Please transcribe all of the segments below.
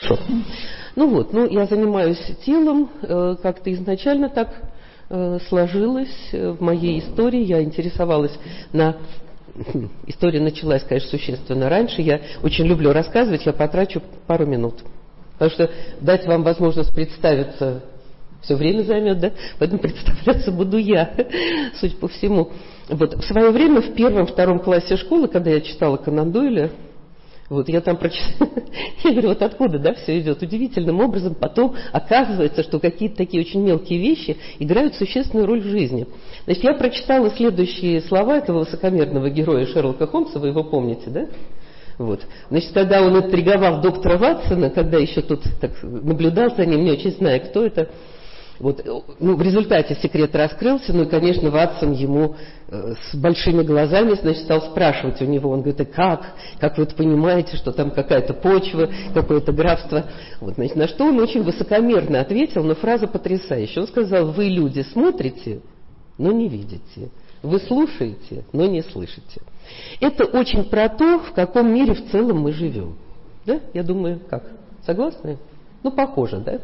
Ну вот, я занимаюсь телом, как-то изначально так сложилось в моей истории. Я интересовалась История началась, конечно, существенно раньше. Я очень люблю рассказывать, я потрачу пару минут. Потому что дать вам возможность представиться все время займет, да? Поэтому представляться буду я, судя по всему. Вот. В свое время в 1-2 классе школы, когда я читала Конан Дойля, я там прочитала, я говорю, вот откуда, да, все идет удивительным образом. Потом оказывается, что какие-то такие очень мелкие вещи играют существенную роль в жизни. Значит, я прочитала следующие слова этого высокомерного героя Шерлока Холмса, вы его помните, да? Вот. Значит, когда он интриговал доктора Ватсона, когда еще тут так наблюдал за ним, не очень зная, кто это, в результате секрет раскрылся, и, конечно, Ватсон ему с большими глазами, стал спрашивать у него. Он говорит, как вы понимаете, что там какая-то почва, какое-то графство. На что он очень высокомерно ответил, но фраза потрясающая. Он сказал, вы, люди, смотрите, но не видите. Вы слушаете, но не слышите. Это очень про то, в каком мире в целом мы живем. Да? Я думаю, как? Согласны? Похоже, да?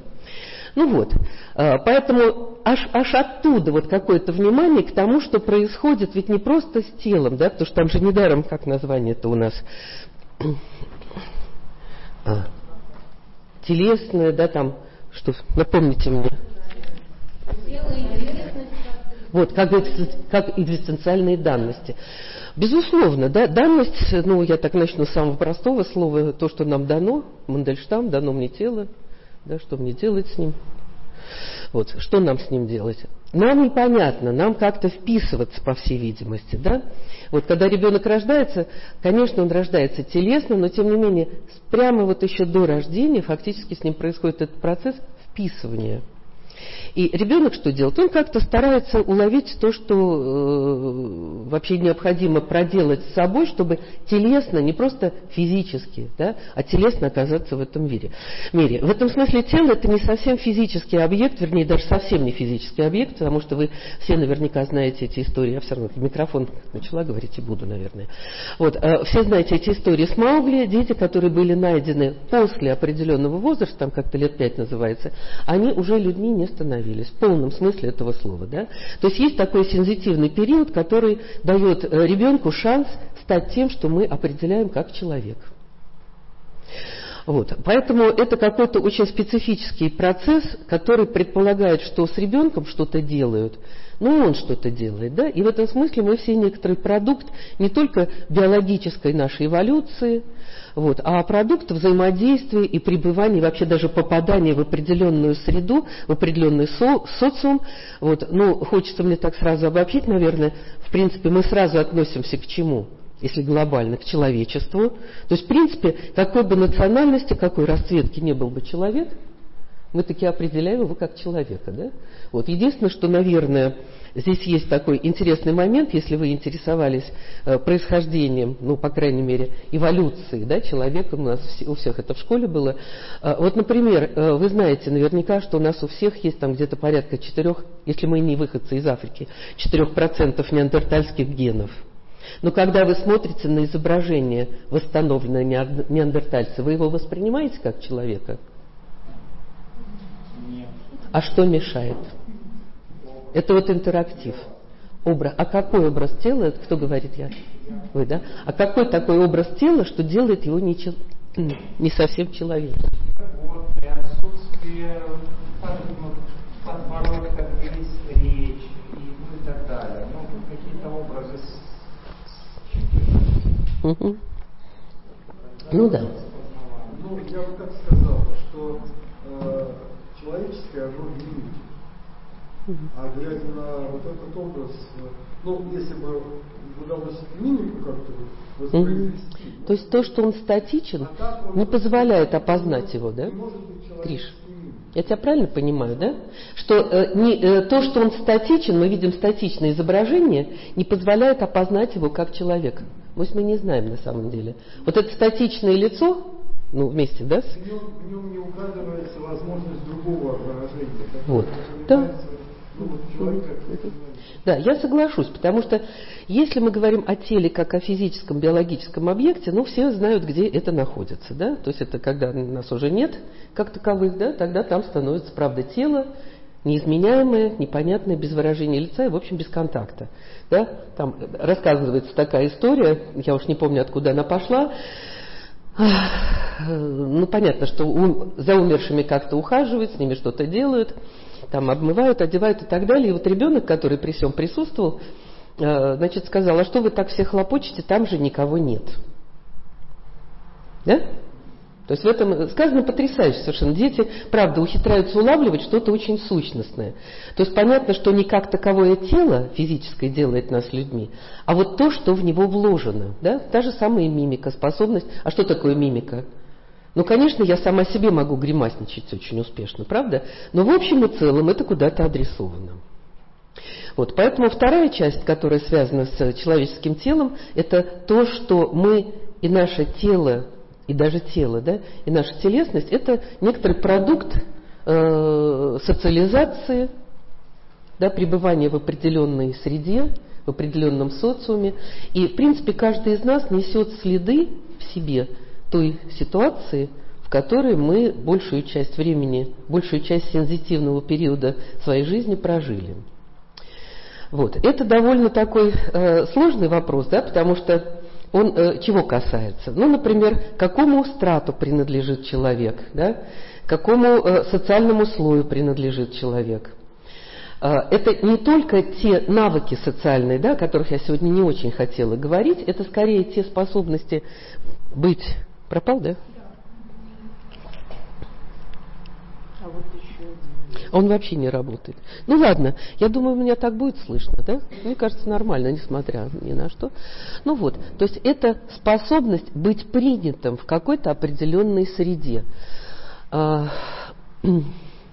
Поэтому аж оттуда какое-то внимание к тому, что происходит ведь не просто с телом, да, потому что там же недаром, как название-то у нас, телесное, да, там, что, напомните мне. Как экзистенциальные данности. Безусловно, да, данность, я так начну с самого простого слова, то, что нам дано, Мандельштам, дано мне тело. Да, что мне делать с ним? Что нам с ним делать? Нам непонятно, нам как-то вписываться, по всей видимости, да? Когда ребенок рождается, конечно, он рождается телесно, но тем не менее, прямо еще до рождения фактически с ним происходит этот процесс вписывания. И ребенок что делает? Он как-то старается уловить то, что вообще необходимо проделать с собой, чтобы телесно, не просто физически, да, а телесно оказаться в этом мире. В этом смысле тело – это не совсем физический объект, вернее, даже совсем не физический объект, потому что вы все наверняка знаете эти истории. Я все равно в микрофон начала говорить и буду, наверное. Все знаете эти истории с Маугли. Дети, которые были найдены после определенного возраста, там как-то лет 5 называется, они уже людьми не становились. В полном смысле этого слова. Да? То есть есть такой сензитивный период, который дает ребенку шанс стать тем, что мы определяем как человек. Поэтому это какой-то очень специфический процесс, который предполагает, что с ребенком что-то делают, он что-то делает. Да? И в этом смысле мы все некоторый продукт не только биологической нашей эволюции, а продукт взаимодействия и пребывания, вообще даже попадания в определенную среду, в определенный социум. Хочется мне так сразу обобщить, наверное, в принципе, мы сразу относимся к чему? Если глобально, к человечеству. То есть, в принципе, какой бы национальности, какой расцветки не был бы человек, мы таки определяем его как человека. Да? Единственное, что, наверное, здесь есть такой интересный момент, если вы интересовались происхождением, по крайней мере, эволюцией, да, человека, у нас у всех это в школе было. Например, вы знаете наверняка, что у нас у всех есть там где-то порядка 4, если мы не выходцы из Африки, 4% неандертальских генов. Но когда вы смотрите на изображение восстановленного неандертальца, вы его воспринимаете как человека? Нет. А что мешает? Это интерактив. А какой образ тела? Это кто говорит? Я. Вы, да? А какой такой образ тела, что делает его не совсем человеком? И отсутствие подбородка, речь и так далее. Какие-то образы. Угу. Да. Я бы так сказал, что человеческое оно мимик. А глядя на этот образ, если бы удалось мимику как-то воспроизвести. То есть то, что он статичен, не позволяет опознать его, да? Гриш, я тебя правильно понимаю, да? Что то, что он статичен, мы видим статичное изображение, не позволяет опознать его как человека. Мы не знаем на самом деле. Это статичное лицо, вместе, да? В нем не угадывается возможность другого выражения. Да. Ну, вот человек как... Да, я соглашусь, потому что если мы говорим о теле как о физическом, биологическом объекте, ну, все знают, где это находится, да, то есть это когда нас уже нет как таковых, да, тогда там становится, правда, тело, неизменяемое, непонятное, без выражения лица и, в общем, без контакта, да, там рассказывается такая история, я уж не помню, откуда она пошла. Ну, понятно, что за умершими как-то ухаживают, с ними что-то делают, там обмывают, одевают и так далее. И вот ребенок, который при всем присутствовал, значит, сказал: а что вы так все хлопочете, там же никого нет. Да? То есть в этом сказано потрясающе совершенно. Дети, правда, ухитряются улавливать что-то очень сущностное. То есть понятно, что не как таковое тело физическое делает нас людьми, а вот то, что в него вложено. Да? Та же самая мимика, способность. А что такое мимика? Ну, конечно, я сама себе могу гримасничать очень успешно, правда? Но в общем и целом это куда-то адресовано. Вот, поэтому вторая часть, которая связана с человеческим телом, это то, что мы и наше тело, и даже тело, да, и наша телесность, это некоторый продукт социализации, да, пребывания в определенной среде, в определенном социуме. И, в принципе, каждый из нас несет следы в себе той ситуации, в которой мы большую часть времени, большую часть сензитивного периода своей жизни прожили. Вот. Это довольно такой сложный вопрос, да, потому что он чего касается? Ну, например, какому страту принадлежит человек, да? Какому социальному слою принадлежит человек. Это не только те навыки социальные, да, о которых я сегодня не очень хотела говорить, это скорее те способности быть... Пропал, да? А вот еще один. Он вообще не работает. Ну ладно, я думаю, меня так будет слышно, да? Мне кажется, нормально, несмотря ни на что. Ну вот, то есть это способность быть принятым в какой-то определенной среде. Потому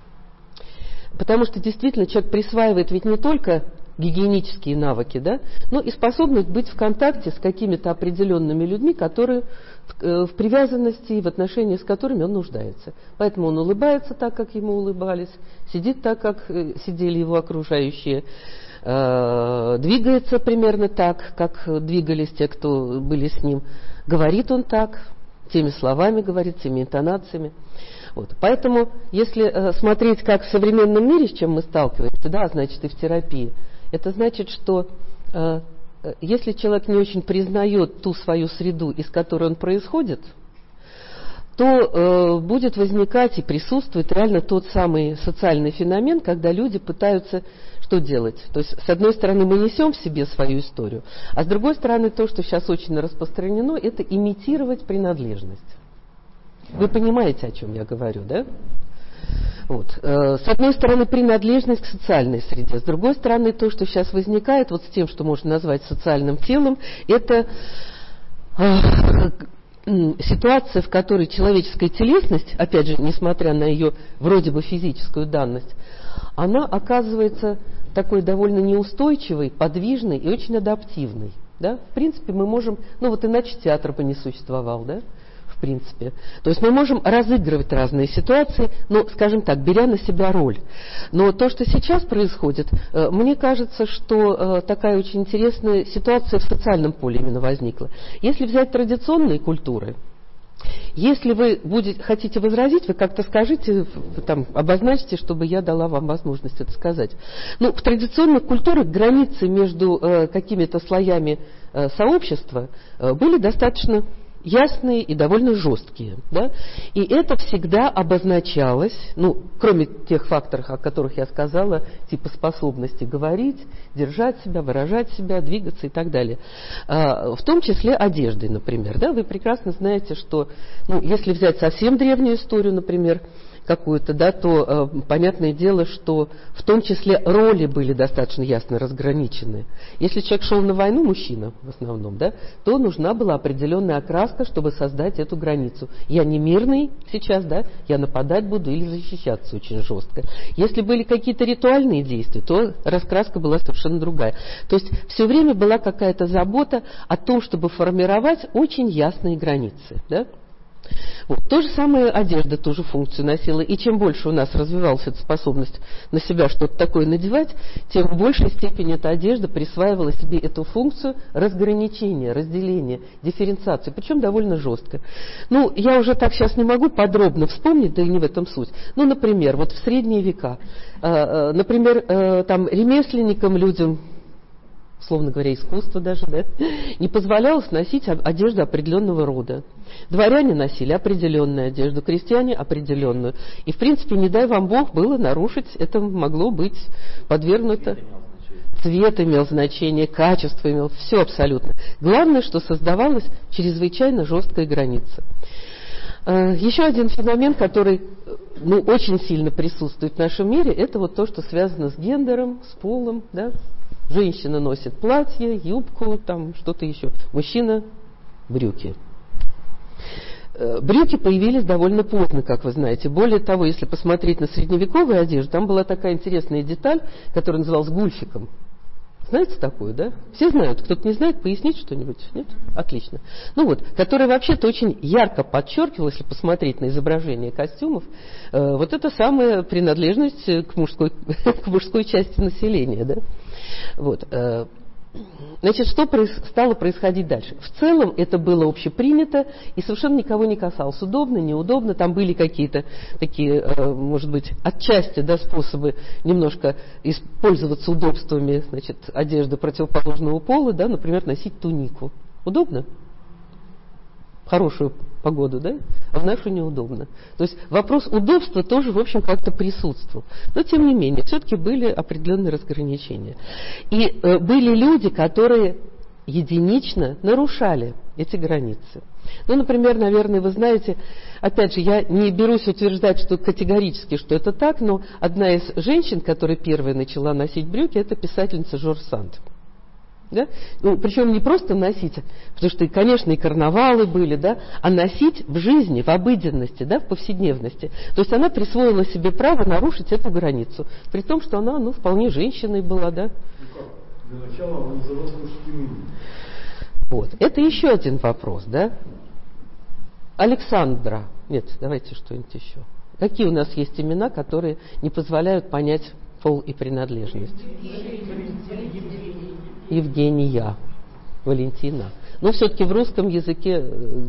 что действительно человек присваивает ведь не только гигиенические навыки, да, но и способность быть в контакте с какими-то определенными людьми, которые в привязанности и в отношении с которыми он нуждается. Поэтому он улыбается так, как ему улыбались, сидит так, как сидели его окружающие, двигается примерно так, как двигались те, кто были с ним, говорит он так, теми словами говорит, теми интонациями. Вот. Поэтому, если смотреть, как в современном мире, с чем мы сталкиваемся, да, значит, и в терапии, это значит, что если человек не очень признает ту свою среду, из которой он происходит, то будет возникать и присутствует реально тот самый социальный феномен, когда люди пытаются что делать? То есть, с одной стороны, мы несем в себе свою историю, а с другой стороны, то, что сейчас очень распространено, это имитировать принадлежность. Вы понимаете, о чем я говорю, да? Вот. С одной стороны, принадлежность к социальной среде, с другой стороны, то, что сейчас возникает вот с тем, что можно назвать социальным телом, это ситуация, в которой человеческая телесность, опять же, несмотря на ее вроде бы физическую данность, она оказывается такой довольно неустойчивой, подвижной и очень адаптивной. Да? В принципе, мы можем, ну вот иначе театр бы не существовал, да? В принципе. То есть мы можем разыгрывать разные ситуации, но, скажем так, беря на себя роль. Но то, что сейчас происходит, мне кажется, что такая очень интересная ситуация в социальном поле именно возникла. Если взять традиционные культуры, если вы хотите возразить, вы как-то скажите, там, обозначьте, чтобы я дала вам возможность это сказать. Ну, в традиционных культурах границы между какими-то слоями сообщества были достаточно ясные и довольно жесткие. Да? И это всегда обозначалось, ну, кроме тех факторов, о которых я сказала, типа способности говорить, держать себя, выражать себя, двигаться и так далее. В том числе одеждой, например. Да? Вы прекрасно знаете, что, ну, если взять совсем древнюю историю, например, какую-то, да, то понятное дело, что в том числе роли были достаточно ясно разграничены. Если человек шел на войну, мужчина в основном, да, то нужна была определенная окраска, чтобы создать эту границу. Я не мирный сейчас, да, я нападать буду или защищаться очень жестко. Если были какие-то ритуальные действия, то раскраска была совершенно другая. То есть все время была какая-то забота о том, чтобы формировать очень ясные границы, да. Вот. То же самое одежда ту же функцию носила. И чем больше у нас развивалась эта способность на себя что-то такое надевать, тем в большей степени эта одежда присваивала себе эту функцию разграничения, разделения, дифференциации, причем довольно жестко. Ну, я уже так сейчас не могу подробно вспомнить, да и не в этом суть. Ну, например, вот в средние века, например, там ремесленникам, людям, условно говоря, искусство даже, да, не позволялось носить одежду определенного рода. Дворяне носили определенную одежду, крестьяне определенную. И, в принципе, не дай вам Бог было нарушить, это могло быть подвергнуто. Цвет имел значение, качество имел, все абсолютно. Главное, что создавалась чрезвычайно жесткая граница. Еще один феномен, который очень сильно присутствует в нашем мире, это вот то, что связано с гендером, с полом, да. Женщина носит платье, юбку, там что-то еще. Мужчина – брюки. Брюки появились довольно поздно, как вы знаете. Более того, если посмотреть на средневековую одежду, там была такая интересная деталь, которая называлась гульфиком. Знаете такую, да? Все знают. Кто-то не знает, пояснить что-нибудь? Нет? Отлично. Ну вот, которая вообще-то очень ярко подчеркивала, если посмотреть на изображение костюмов, вот это самая принадлежность к мужской части населения, да? Вот. Значит, что стало происходить дальше? В целом это было общепринято и совершенно никого не касалось. Удобно, неудобно. Там были какие-то такие, может быть, отчасти, да, способы немножко использоваться удобствами, значит, одежды противоположного пола, да, например, носить тунику. Удобно? В хорошую погоду, да? А в нашу неудобно. То есть вопрос удобства тоже, в общем, как-то присутствовал. Но, тем не менее, все-таки были определенные разграничения. И были люди, которые единично нарушали эти границы. Ну, например, наверное, вы знаете, опять же, я не берусь утверждать, что категорически, что это так, но одна из женщин, которая первая начала носить брюки, это писательница Жорж Санд. Да? Ну, причем не просто носить, потому что, конечно, и карнавалы были, да, а носить в жизни, в обыденности, да, в повседневности. То есть она присвоила себе право нарушить эту границу, при том, что она, вполне женщиной была, да. Для начала она называлась мужским именем. Вот. Это еще один вопрос, да. Александра. Нет, давайте что-нибудь еще. Какие у нас есть имена, которые не позволяют понять пол и принадлежность? Евгения, Валентина. Но все-таки в русском языке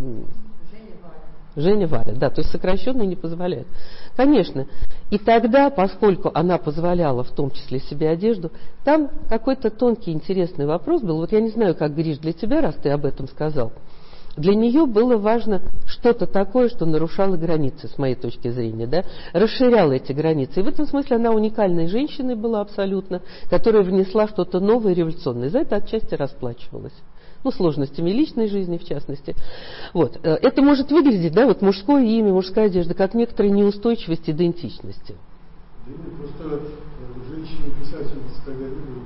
Женя Варя, да, то есть сокращенно не позволяет. Конечно. И тогда, поскольку она позволяла в том числе себе одежду, там какой-то тонкий интересный вопрос был. Вот я не знаю, как, Гриш, для тебя, раз ты об этом сказал. Для нее было важно что-то такое, что нарушало границы, с моей точки зрения, да, расширяло эти границы. И в этом смысле она уникальной женщиной была абсолютно, которая внесла что-то новое, революционное. За это отчасти расплачивалась. Сложностями личной жизни, в частности. Вот. Это может выглядеть, да, вот мужское имя, мужская одежда, как некоторая неустойчивость идентичности. Да нет, просто женщины-писательницы тогда не было.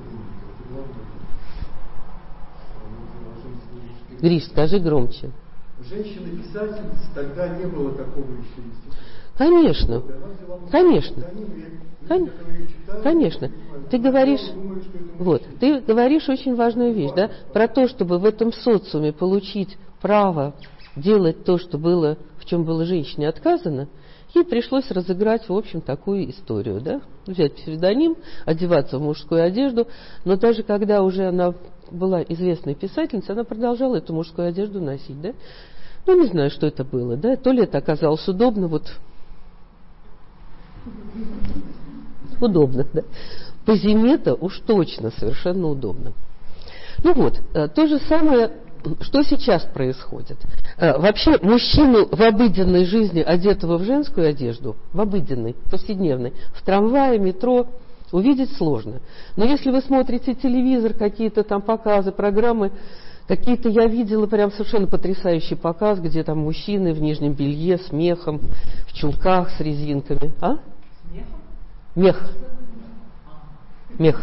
Гриш, скажи громче. Женщины-писательницы тогда не было такого еще института. Конечно. Конечно. Конечно. Ты говоришь, ты говоришь очень важную вещь, да, про то, чтобы в этом социуме получить право делать то, что было, в чем было женщине отказано, ей пришлось разыграть, в общем, такую историю, да, взять псевдоним, одеваться в мужскую одежду, но даже когда уже она была известной писательницей, она продолжала эту мужскую одежду носить, да. Не знаю, что это было, да, то ли это оказалось удобно, удобно, да. По зиме-то уж точно совершенно удобно. То же самое, что сейчас происходит. Вообще, мужчину в обыденной жизни, одетого в женскую одежду, в обыденной, повседневной, в трамвае, метро, увидеть сложно. Но если вы смотрите телевизор, какие-то там показы, программы, какие-то я видела прям совершенно потрясающий показ, где там мужчины в нижнем белье с мехом, в чулках с резинками. А? Мех. Мех.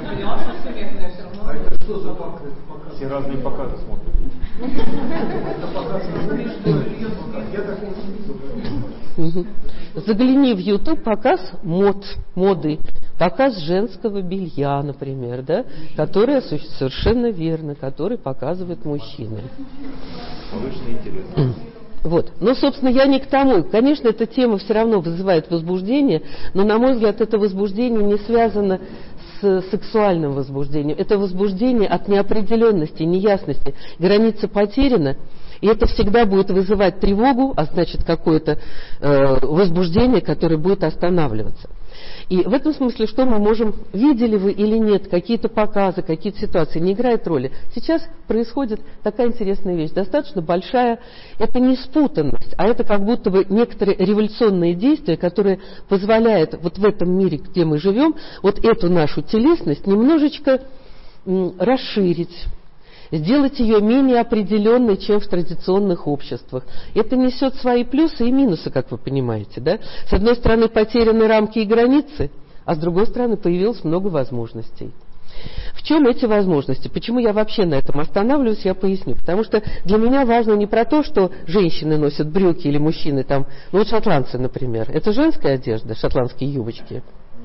А это что за показ? Все разные показы смотрят. Это показ, я такого не видел. Загляни в YouTube, показ моды, показ женского белья, например, да, который совершенно верно, который показывает мужчины. Повышенный интерес. Вот. Но, собственно, я не к тому. Конечно, эта тема все равно вызывает возбуждение, но, на мой взгляд, это возбуждение не связано с сексуальным возбуждением. Это возбуждение от неопределенности, неясности. Граница потеряна, и это всегда будет вызывать тревогу, а значит, какое-то возбуждение, которое будет останавливаться. И в этом смысле, что мы можем, видели вы или нет, какие-то показы, какие-то ситуации, не играет роли. Сейчас происходит такая интересная вещь, достаточно большая, это не спутанность, а это как будто бы некоторые революционные действия, которые позволяют вот в этом мире, где мы живем, вот эту нашу телесность немножечко расширить, сделать ее менее определенной, чем в традиционных обществах. Это несет свои плюсы и минусы, как вы понимаете. Да? С одной стороны, потеряны рамки и границы, а с другой стороны, появилось много возможностей. В чем эти возможности? Почему я вообще на этом останавливаюсь, я поясню. Потому что для меня важно не про то, что женщины носят брюки или мужчины там, ну вот шотландцы, например. Это женская одежда, шотландские юбочки?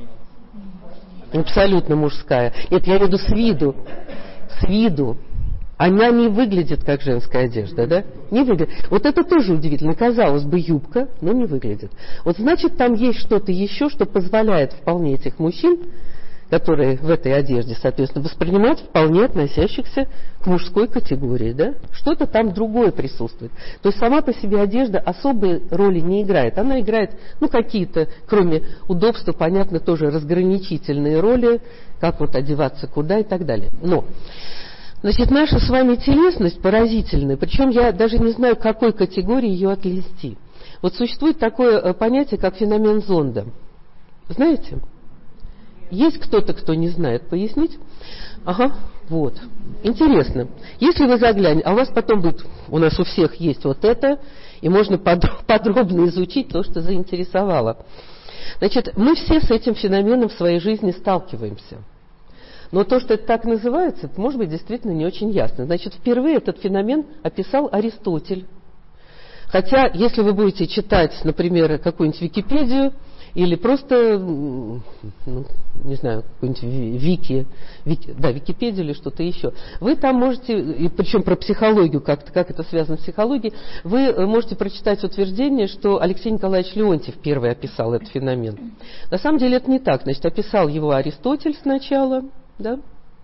Абсолютно мужская. Нет, я имею в виду с виду. С виду. Она не выглядит как женская одежда, да? Не выглядит. Вот это тоже удивительно. Казалось бы, юбка, но не выглядит. Вот значит, там есть что-то еще, что позволяет вполне этих мужчин, которые в этой одежде, соответственно, воспринимать вполне относящихся к мужской категории, да? Что-то там другое присутствует. То есть сама по себе одежда особой роли не играет. Она играет, ну, какие-то, кроме удобства, понятно, тоже разграничительные роли, как вот одеваться, куда и так далее. Но значит, наша с вами телесность поразительная, причем я даже не знаю, к какой категории ее отнести. Вот существует такое понятие, как феномен зонда. Знаете? Есть кто-то, кто не знает? Пояснить? Ага, вот. Интересно. Если вы заглянете, а у вас потом будет, у нас у всех есть вот это, и можно подробно изучить то, что заинтересовало. Значит, мы все с этим феноменом в своей жизни сталкиваемся. Но то, что это так называется, это, может быть, действительно не очень ясно. Значит, впервые этот феномен описал Аристотель. Хотя, если вы будете читать, например, какую-нибудь Википедию, или просто, ну, не знаю, какую-нибудь Википедию или что-то еще, вы там можете, и причем про психологию, как это связано с психологией, вы можете прочитать утверждение, что Алексей Николаевич Леонтьев первый описал этот феномен. На самом деле это не так. Значит, описал его Аристотель сначала, да?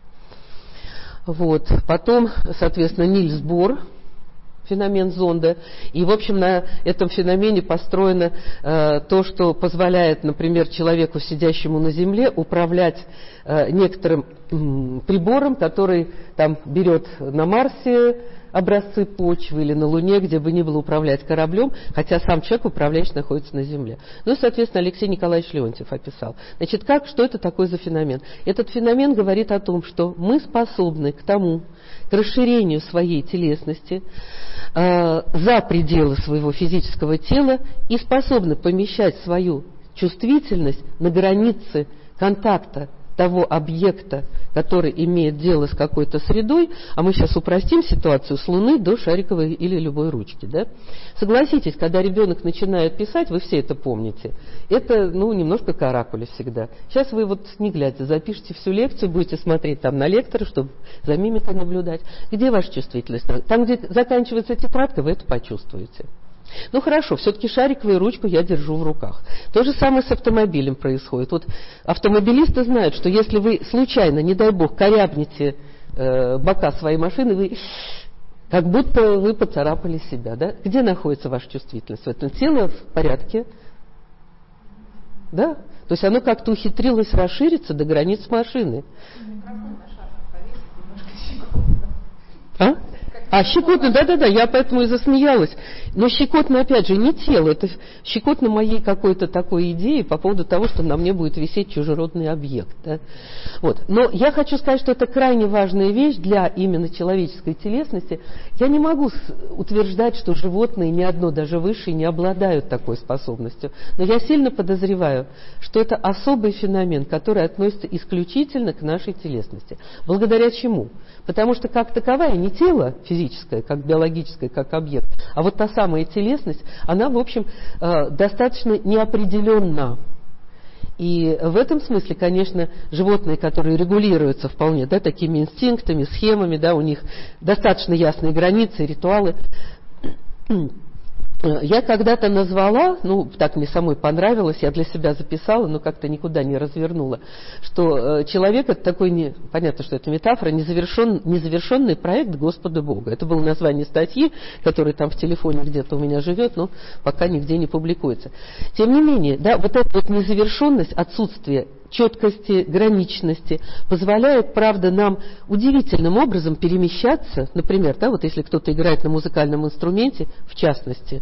Вот. Потом, соответственно, Нильс Бор, феномен зонда. И, в общем, на этом феномене построено то, что позволяет, например, человеку, сидящему на Земле, управлять некоторым прибором, который там берет на Марсе образцы почвы или на Луне, где бы ни было, управлять кораблем, хотя сам человек, управляющий, находится на Земле. Ну, соответственно, Алексей Николаевич Леонтьев описал. Значит, что это такое за феномен? Этот феномен говорит о том, что мы способны к тому, к расширению своей телесности за пределы своего физического тела и способны помещать свою чувствительность на границе контакта того объекта, который имеет дело с какой-то средой, а мы сейчас упростим ситуацию с Луны до шариковой или любой ручки. Да? Согласитесь, когда ребенок начинает писать, вы все это помните, это, ну, немножко каракули всегда. Сейчас вы вот, не глядя, запишите всю лекцию, будете смотреть там на лектора, чтобы за мимикой наблюдать. Где ваша чувствительность? Там, где заканчивается тетрадка, вы это почувствуете. Ну хорошо, все-таки шариковую ручку я держу в руках. То же самое с автомобилем происходит. Вот автомобилисты знают, что если вы случайно, не дай бог, корябнете бока своей машины, вы как будто вы поцарапали себя. Да? Где находится ваша чувствительность? В этом тело в порядке? Да? То есть оно как-то ухитрилось расшириться до границ машины. Щекотно, да-да-да, я поэтому и засмеялась. Но щекотно, опять же, не тело, это щекотно моей какой-то такой идеи по поводу того, что на мне будет висеть чужеродный объект. Да? Вот. Но я хочу сказать, что это крайне важная вещь для именно человеческой телесности. Я не могу утверждать, что животные, ни одно даже высшие, не обладают такой способностью. Но я сильно подозреваю, что это особый феномен, который относится исключительно к нашей телесности. Благодаря чему? Потому что как таковая не тело физическое, как биологическое, как объект, а вот та самая телесность, она, в общем, достаточно неопределенна. И в этом смысле, конечно, животные, которые регулируются вполне, да, такими инстинктами, схемами, да, у них достаточно ясные границы, ритуалы, Я когда-то назвала, так мне самой понравилось, я для себя записала, но как-то никуда не развернула, что человек — это такой, понятно, что это метафора, незавершенный проект Господа Бога. Это было название статьи, которая там в телефоне где-то у меня живет, но пока нигде не публикуется. Тем не менее, да, вот эта вот незавершенность, отсутствие четкости, граничности позволяет, правда, нам удивительным образом перемещаться. Например, да, вот если кто-то играет на музыкальном инструменте, в частности,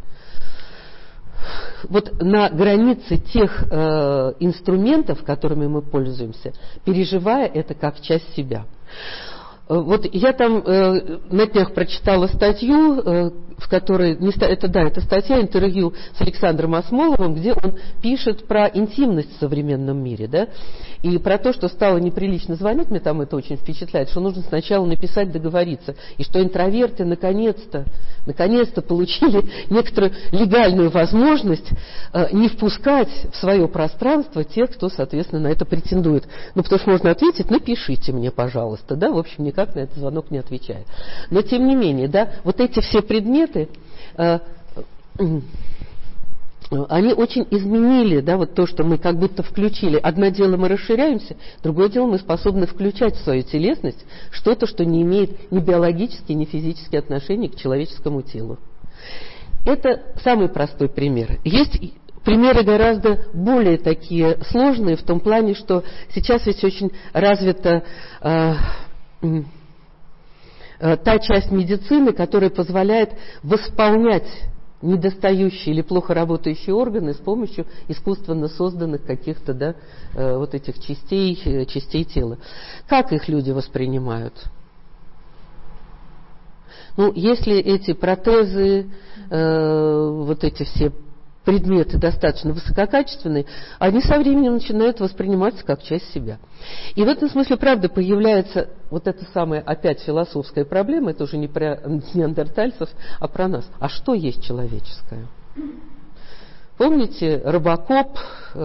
вот на границе тех инструментов, которыми мы пользуемся, переживая это как часть себя. Вот я там на днях прочитала статью, в которой, это статья, интервью с Александром Осмоловым, где он пишет про интимность в современном мире, да, и про то, что стало неприлично звонить, мне там это очень впечатляет, что нужно сначала написать, договориться, и что интроверты наконец-то получили некоторую легальную возможность не впускать в свое пространство тех, кто, соответственно, на это претендует. Потому что можно ответить: напишите мне, пожалуйста, да, в общем, никак на этот звонок не отвечая. Но, тем не менее, да, вот эти все предметы, они очень изменили, да, вот то, что мы как будто включили. Одно дело мы расширяемся, другое дело мы способны включать в свою телесность что-то, что не имеет ни биологические, ни физические отношения к человеческому телу. Это самый простой пример. Есть примеры гораздо более такие сложные в том плане, что сейчас ведь очень развита та часть медицины, которая позволяет восполнять недостающие или плохо работающие органы с помощью искусственно созданных каких-то, да, вот этих частей тела. Как их люди воспринимают? Если эти протезы, вот эти все предметы достаточно высококачественные, они со временем начинают восприниматься как часть себя. И в этом смысле, правда, появляется вот эта самая опять философская проблема, это уже не про неандертальцев, а про нас. А что есть человеческое? Помните, Робокоп,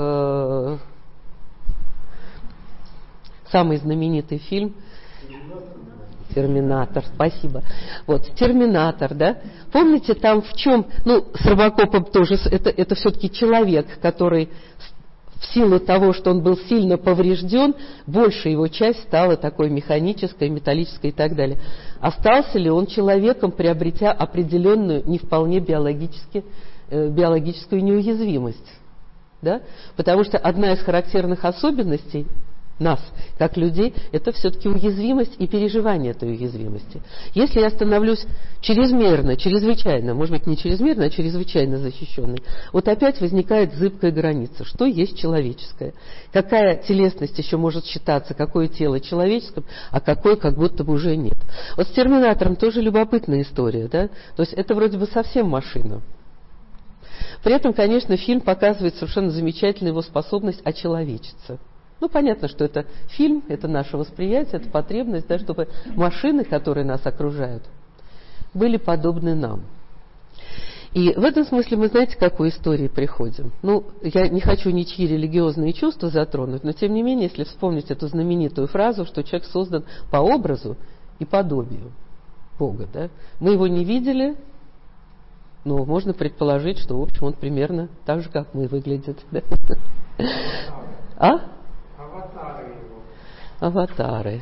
самый знаменитый фильм «Терминатор», спасибо. Вот, «Терминатор», да? Помните, там в чем, с Робокопом тоже, это все-таки человек, который в силу того, что он был сильно поврежден, большая его часть стала такой механической, металлической и так далее. Остался ли он человеком, приобретя определенную, не вполне биологическую неуязвимость? Да? Потому что одна из характерных особенностей нас, как людей, это все-таки уязвимость и переживание этой уязвимости. Если я становлюсь чрезвычайно, может быть, не чрезмерно, а чрезвычайно защищенной, вот опять возникает зыбкая граница. Что есть человеческое? Какая телесность еще может считаться, какое тело человеческим, а какое как будто бы уже нет. Вот с «Терминатором» тоже любопытная история, да? То есть это вроде бы совсем машина. При этом, конечно, фильм показывает совершенно замечательную его способность очеловечиться. Понятно, что это фильм, это наше восприятие, это потребность, да, чтобы машины, которые нас окружают, были подобны нам. И в этом смысле мы, знаете, к какой истории приходим? Я не хочу ничьи религиозные чувства затронуть, но тем не менее, если вспомнить эту знаменитую фразу, что человек создан по образу и подобию Бога, да? Мы его не видели, но можно предположить, что, в общем, он примерно так же, как мы, выглядит. Да? Аватары его. Аватары.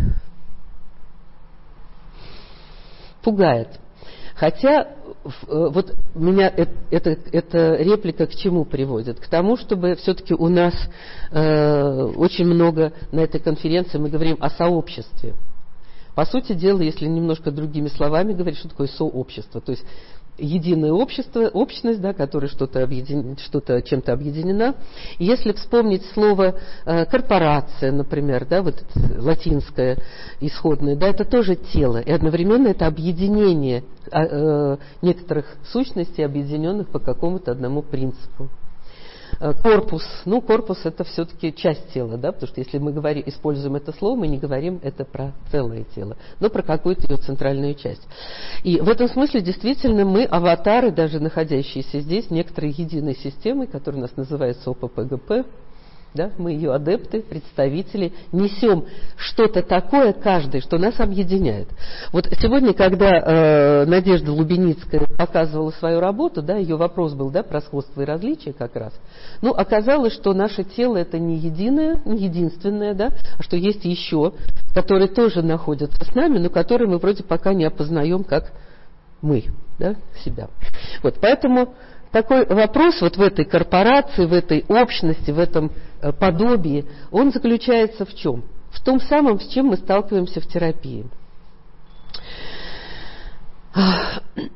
Пугает. Хотя вот меня эта реплика к чему приводит? К тому, чтобы все-таки у нас очень много на этой конференции мы говорим о сообществе. По сути дела, если немножко другими словами говорить, что такое сообщество, то есть единое общество, общность, да, которая чем-то объединена. И если вспомнить слово корпорация, например, да, вот это латинское исходное, да, это тоже тело, и одновременно это объединение некоторых сущностей, объединенных по какому-то одному принципу. Корпус. Корпус — это все-таки часть тела, да, потому что если мы используем это слово, мы не говорим это про целое тело, но про какую-то ее центральную часть. И в этом смысле действительно мы аватары, даже находящиеся здесь, некоторой единой системы, которая у нас называется ОППГП, Да? Мы ее адепты, представители, несем что-то такое каждый, что нас объединяет. Вот сегодня, когда Надежда Лубеницкая показывала свою работу, да, ее вопрос был, да, про сходство и различия как раз, ну, оказалось, что наше тело это не единое, не единственное, да, а что есть еще, которые тоже находятся с нами, но которые мы вроде пока не опознаем как мы, да, себя. Вот, поэтому такой вопрос вот в этой корпорации, в этой общности, в этом подобии, он заключается в чем? В том самом, с чем мы сталкиваемся в терапии. А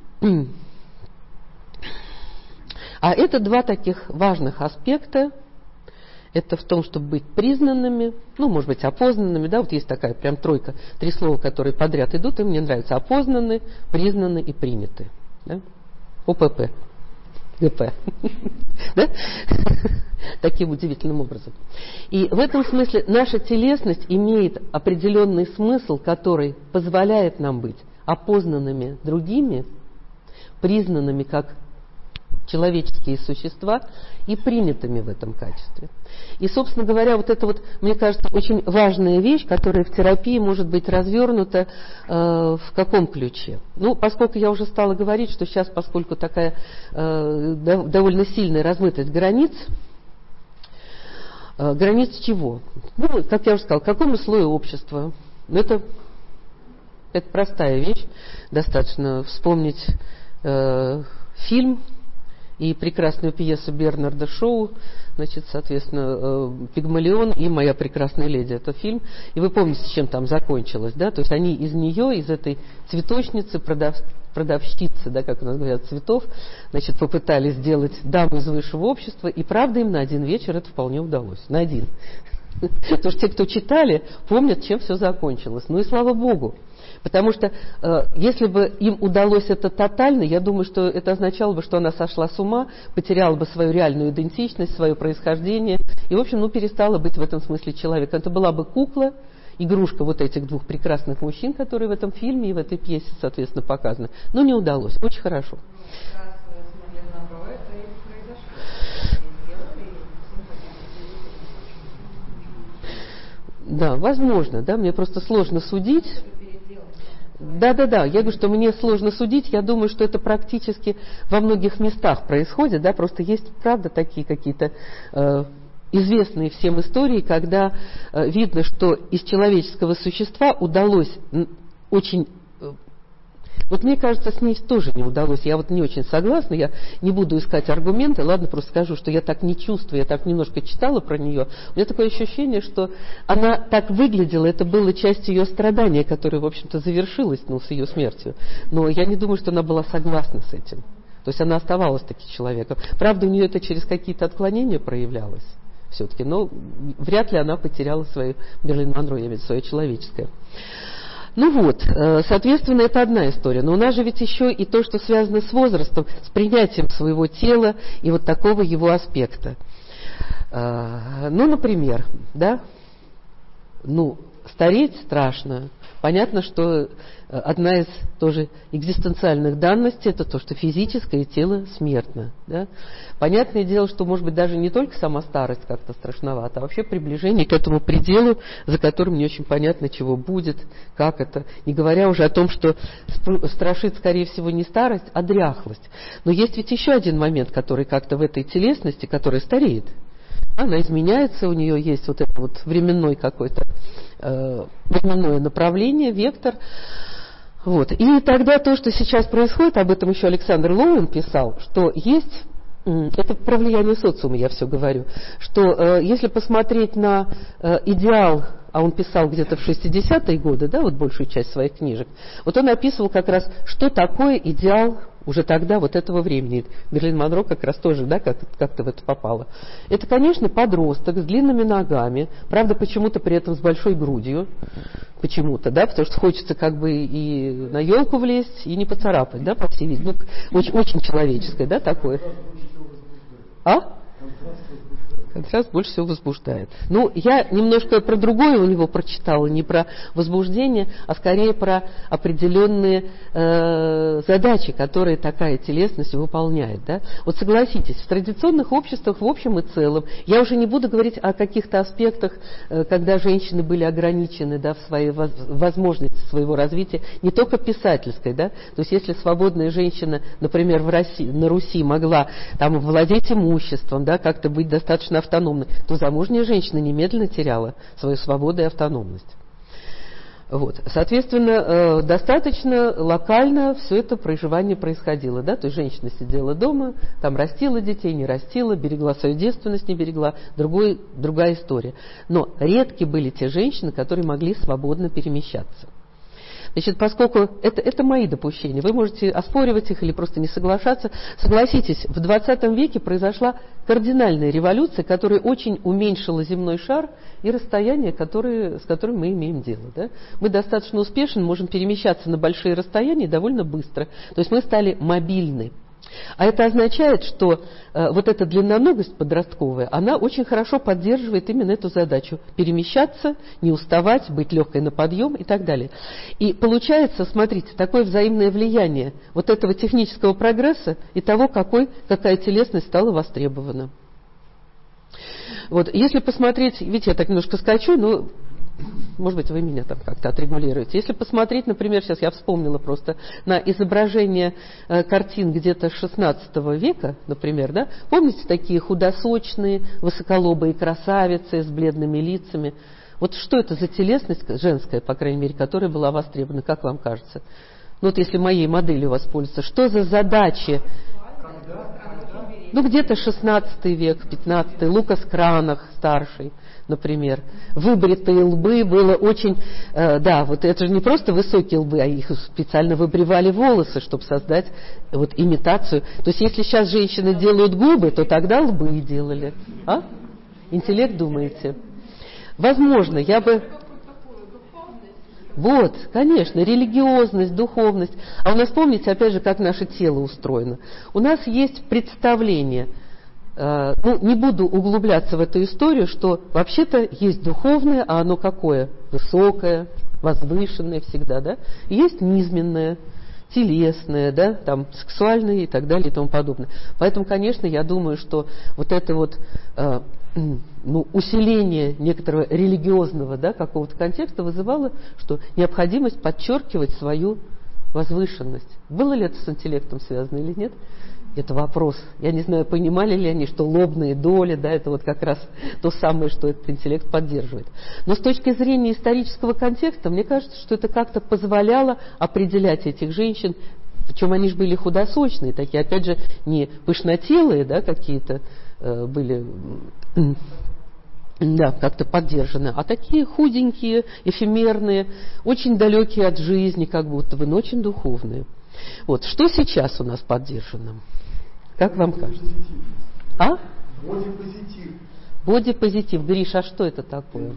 это два таких важных аспекта. Это в том, чтобы быть признанными, ну, может быть, опознанными, да, вот есть такая прям тройка, 3 слова, которые подряд идут, и мне нравится: опознаны, признаны и приняты. Да? ОПП. ГП. Да? Таким удивительным образом. И в этом смысле наша телесность имеет определенный смысл, который позволяет нам быть опознанными другими, признанными как человеческие существа и принятыми в этом качестве. И, собственно говоря, вот это вот, мне кажется, очень важная вещь, которая в терапии может быть развернута в каком ключе? Ну, поскольку я уже стала говорить, что сейчас, поскольку такая довольно сильная размытость границ, границ чего? Ну, как я уже сказала, к какому слою общества? Ну, это простая вещь, достаточно вспомнить фильм и прекрасную пьесу Бернарда Шоу, значит, соответственно, «Пигмалион» и «Моя прекрасная леди». Это фильм. И вы помните, с чем там закончилось, да? То есть они из нее, из этой цветочницы, продавщицы, да, как у нас говорят, цветов, значит, попытались сделать даму из высшего общества, и правда им на один вечер это вполне удалось. На один. Потому что те, кто читали, помнят, чем все закончилось. Ну и слава Богу. Потому что если бы им удалось это тотально, я думаю, что это означало бы, что она сошла с ума, потеряла бы свою реальную идентичность, свое происхождение и, в общем, ну, перестала быть в этом смысле человеком. Это была бы кукла, игрушка вот этих двух прекрасных мужчин, которые в этом фильме и в этой пьесе, соответственно, показаны. Но не удалось. Очень хорошо. Да, возможно, да, мне просто сложно судить. Да, я говорю, что мне сложно судить, я думаю, что это практически во многих местах происходит, да, просто есть, правда, такие какие-то известные всем истории, когда видно, что из человеческого существа удалось очень... Вот мне кажется, с ней тоже не удалось. Я вот не очень согласна, я не буду искать аргументы, ладно, просто скажу, что я так не чувствую, я так немножко читала про нее. У меня такое ощущение, что она так выглядела, это было частью ее страдания, которое, в общем-то, завершилось, ну, с ее смертью. Но я не думаю, что она была согласна с этим. То есть она оставалась таки человеком. Правда, у нее это через какие-то отклонения проявлялось все-таки, но вряд ли она потеряла свою Мерлин Монро, я имею в виду, свое человеческое. Ну вот, соответственно, это одна история. Но у нас же ведь еще и то, что связано с возрастом, с принятием своего тела и вот такого его аспекта. Ну, например, да, ну, стареть страшно. Понятно, что одна из тоже экзистенциальных данностей – это то, что физическое тело смертно. Да? Понятное дело, что, может быть, даже не только сама старость как-то страшновата, а вообще приближение к этому пределу, за которым не очень понятно, чего будет, как это. Не говоря уже о том, что страшит, скорее всего, не старость, а дряхлость. Но есть ведь еще один момент, который как-то в этой телесности, который стареет. Она изменяется, у нее есть вот это вот временное какое-то временное направление, вектор. Вот. И тогда то, что сейчас происходит, об этом еще Александр Лоуэн писал, что есть, это про влияние социума я все говорю, что если посмотреть на идеал, а он писал где-то в 60-е годы, да, вот большую часть своих книжек, вот он описывал как раз, что такое идеал уже тогда, вот этого времени. Мерлин Монро как раз тоже, да, как-то в это попала. Это, конечно, подросток с длинными ногами, правда, почему-то при этом с большой грудью, почему-то, да, потому что хочется как бы и на елку влезть, и не поцарапать, да, по всей видимости. Ну, очень, очень человеческое, да, такое. А? Контраст больше всего возбуждает. Ну, я немножко про другое у него прочитала, не про возбуждение, а скорее про определенные задачи, которые такая телесность выполняет. Да? Вот согласитесь, в традиционных обществах в общем и целом, я уже не буду говорить о каких-то аспектах, когда женщины были ограничены, да, в своей возможности своего развития, не только писательской. Да? То есть если свободная женщина, например, на Руси могла там владеть имуществом, да, как-то быть достаточно автономной, то замужняя женщина немедленно теряла свою свободу и автономность. Вот. Соответственно, достаточно локально все это проживание происходило. Да? То есть женщина сидела дома, там растила детей, не растила, берегла свою девственность, не берегла. Другая история. Но редки были те женщины, которые могли свободно перемещаться. Значит, поскольку это мои допущения, вы можете оспоривать их или просто не соглашаться. Согласитесь, в 20 веке произошла кардинальная революция, которая очень уменьшила земной шар и расстояние, с которым мы имеем дело. Да? Мы достаточно успешны, можем перемещаться на большие расстояния довольно быстро. То есть мы стали мобильны. А это означает, что вот эта длинноногость подростковая, она очень хорошо поддерживает именно эту задачу – перемещаться, не уставать, быть легкой на подъем и так далее. И получается, смотрите, такое взаимное влияние вот этого технического прогресса и того, какая телесность стала востребована. Вот, если посмотреть, видите, я так немножко скачу, но... Может быть, вы меня там как-то отрегулируете. Если посмотреть, например, сейчас я вспомнила просто на изображение картин где-то 16 века, например, да? Помните такие худосочные, высоколобые красавицы с бледными лицами? Вот что это за телесность женская, по крайней мере, которая была востребована, как вам кажется? Ну вот если моей моделью воспользоваться, что за задачи? Ну где-то 16 век, 15, Лукас Кранах старший, например. Выбритые лбы было очень... да, вот это же не просто высокие лбы, а их специально выбривали волосы, чтобы создать вот имитацию. То есть если сейчас женщины делают губы, то тогда лбы делали. А? Интеллект, думаете? Возможно, я бы... Вот, конечно, религиозность, духовность. А у нас, помните, опять же, как наше тело устроено. У нас есть представление, ну, не буду углубляться в эту историю, что вообще-то есть духовное, а оно какое? Высокое, возвышенное всегда, да? И есть низменное, телесное, да, там, сексуальное и так далее и тому подобное. Поэтому, конечно, я думаю, что вот это вот... ну, усиление некоторого религиозного, да, какого-то контекста вызывало, что необходимость подчеркивать свою возвышенность. Было ли это с интеллектом связано или нет? Это вопрос. Я не знаю, понимали ли они, что лобные доли, да, это вот как раз то самое, что этот интеллект поддерживает. Но с точки зрения исторического контекста, мне кажется, что это как-то позволяло определять этих женщин, причем они же были худосочные, такие, опять же, не пышнотелые, да, какие-то были... Да, как-то поддержаны. А такие худенькие, эфемерные, очень далекие от жизни, как будто бы, но очень духовные. Вот. Что сейчас у нас поддержано? Как вам кажется? А? Бодипозитив. Бодипозитив. Гриш, а что это такое?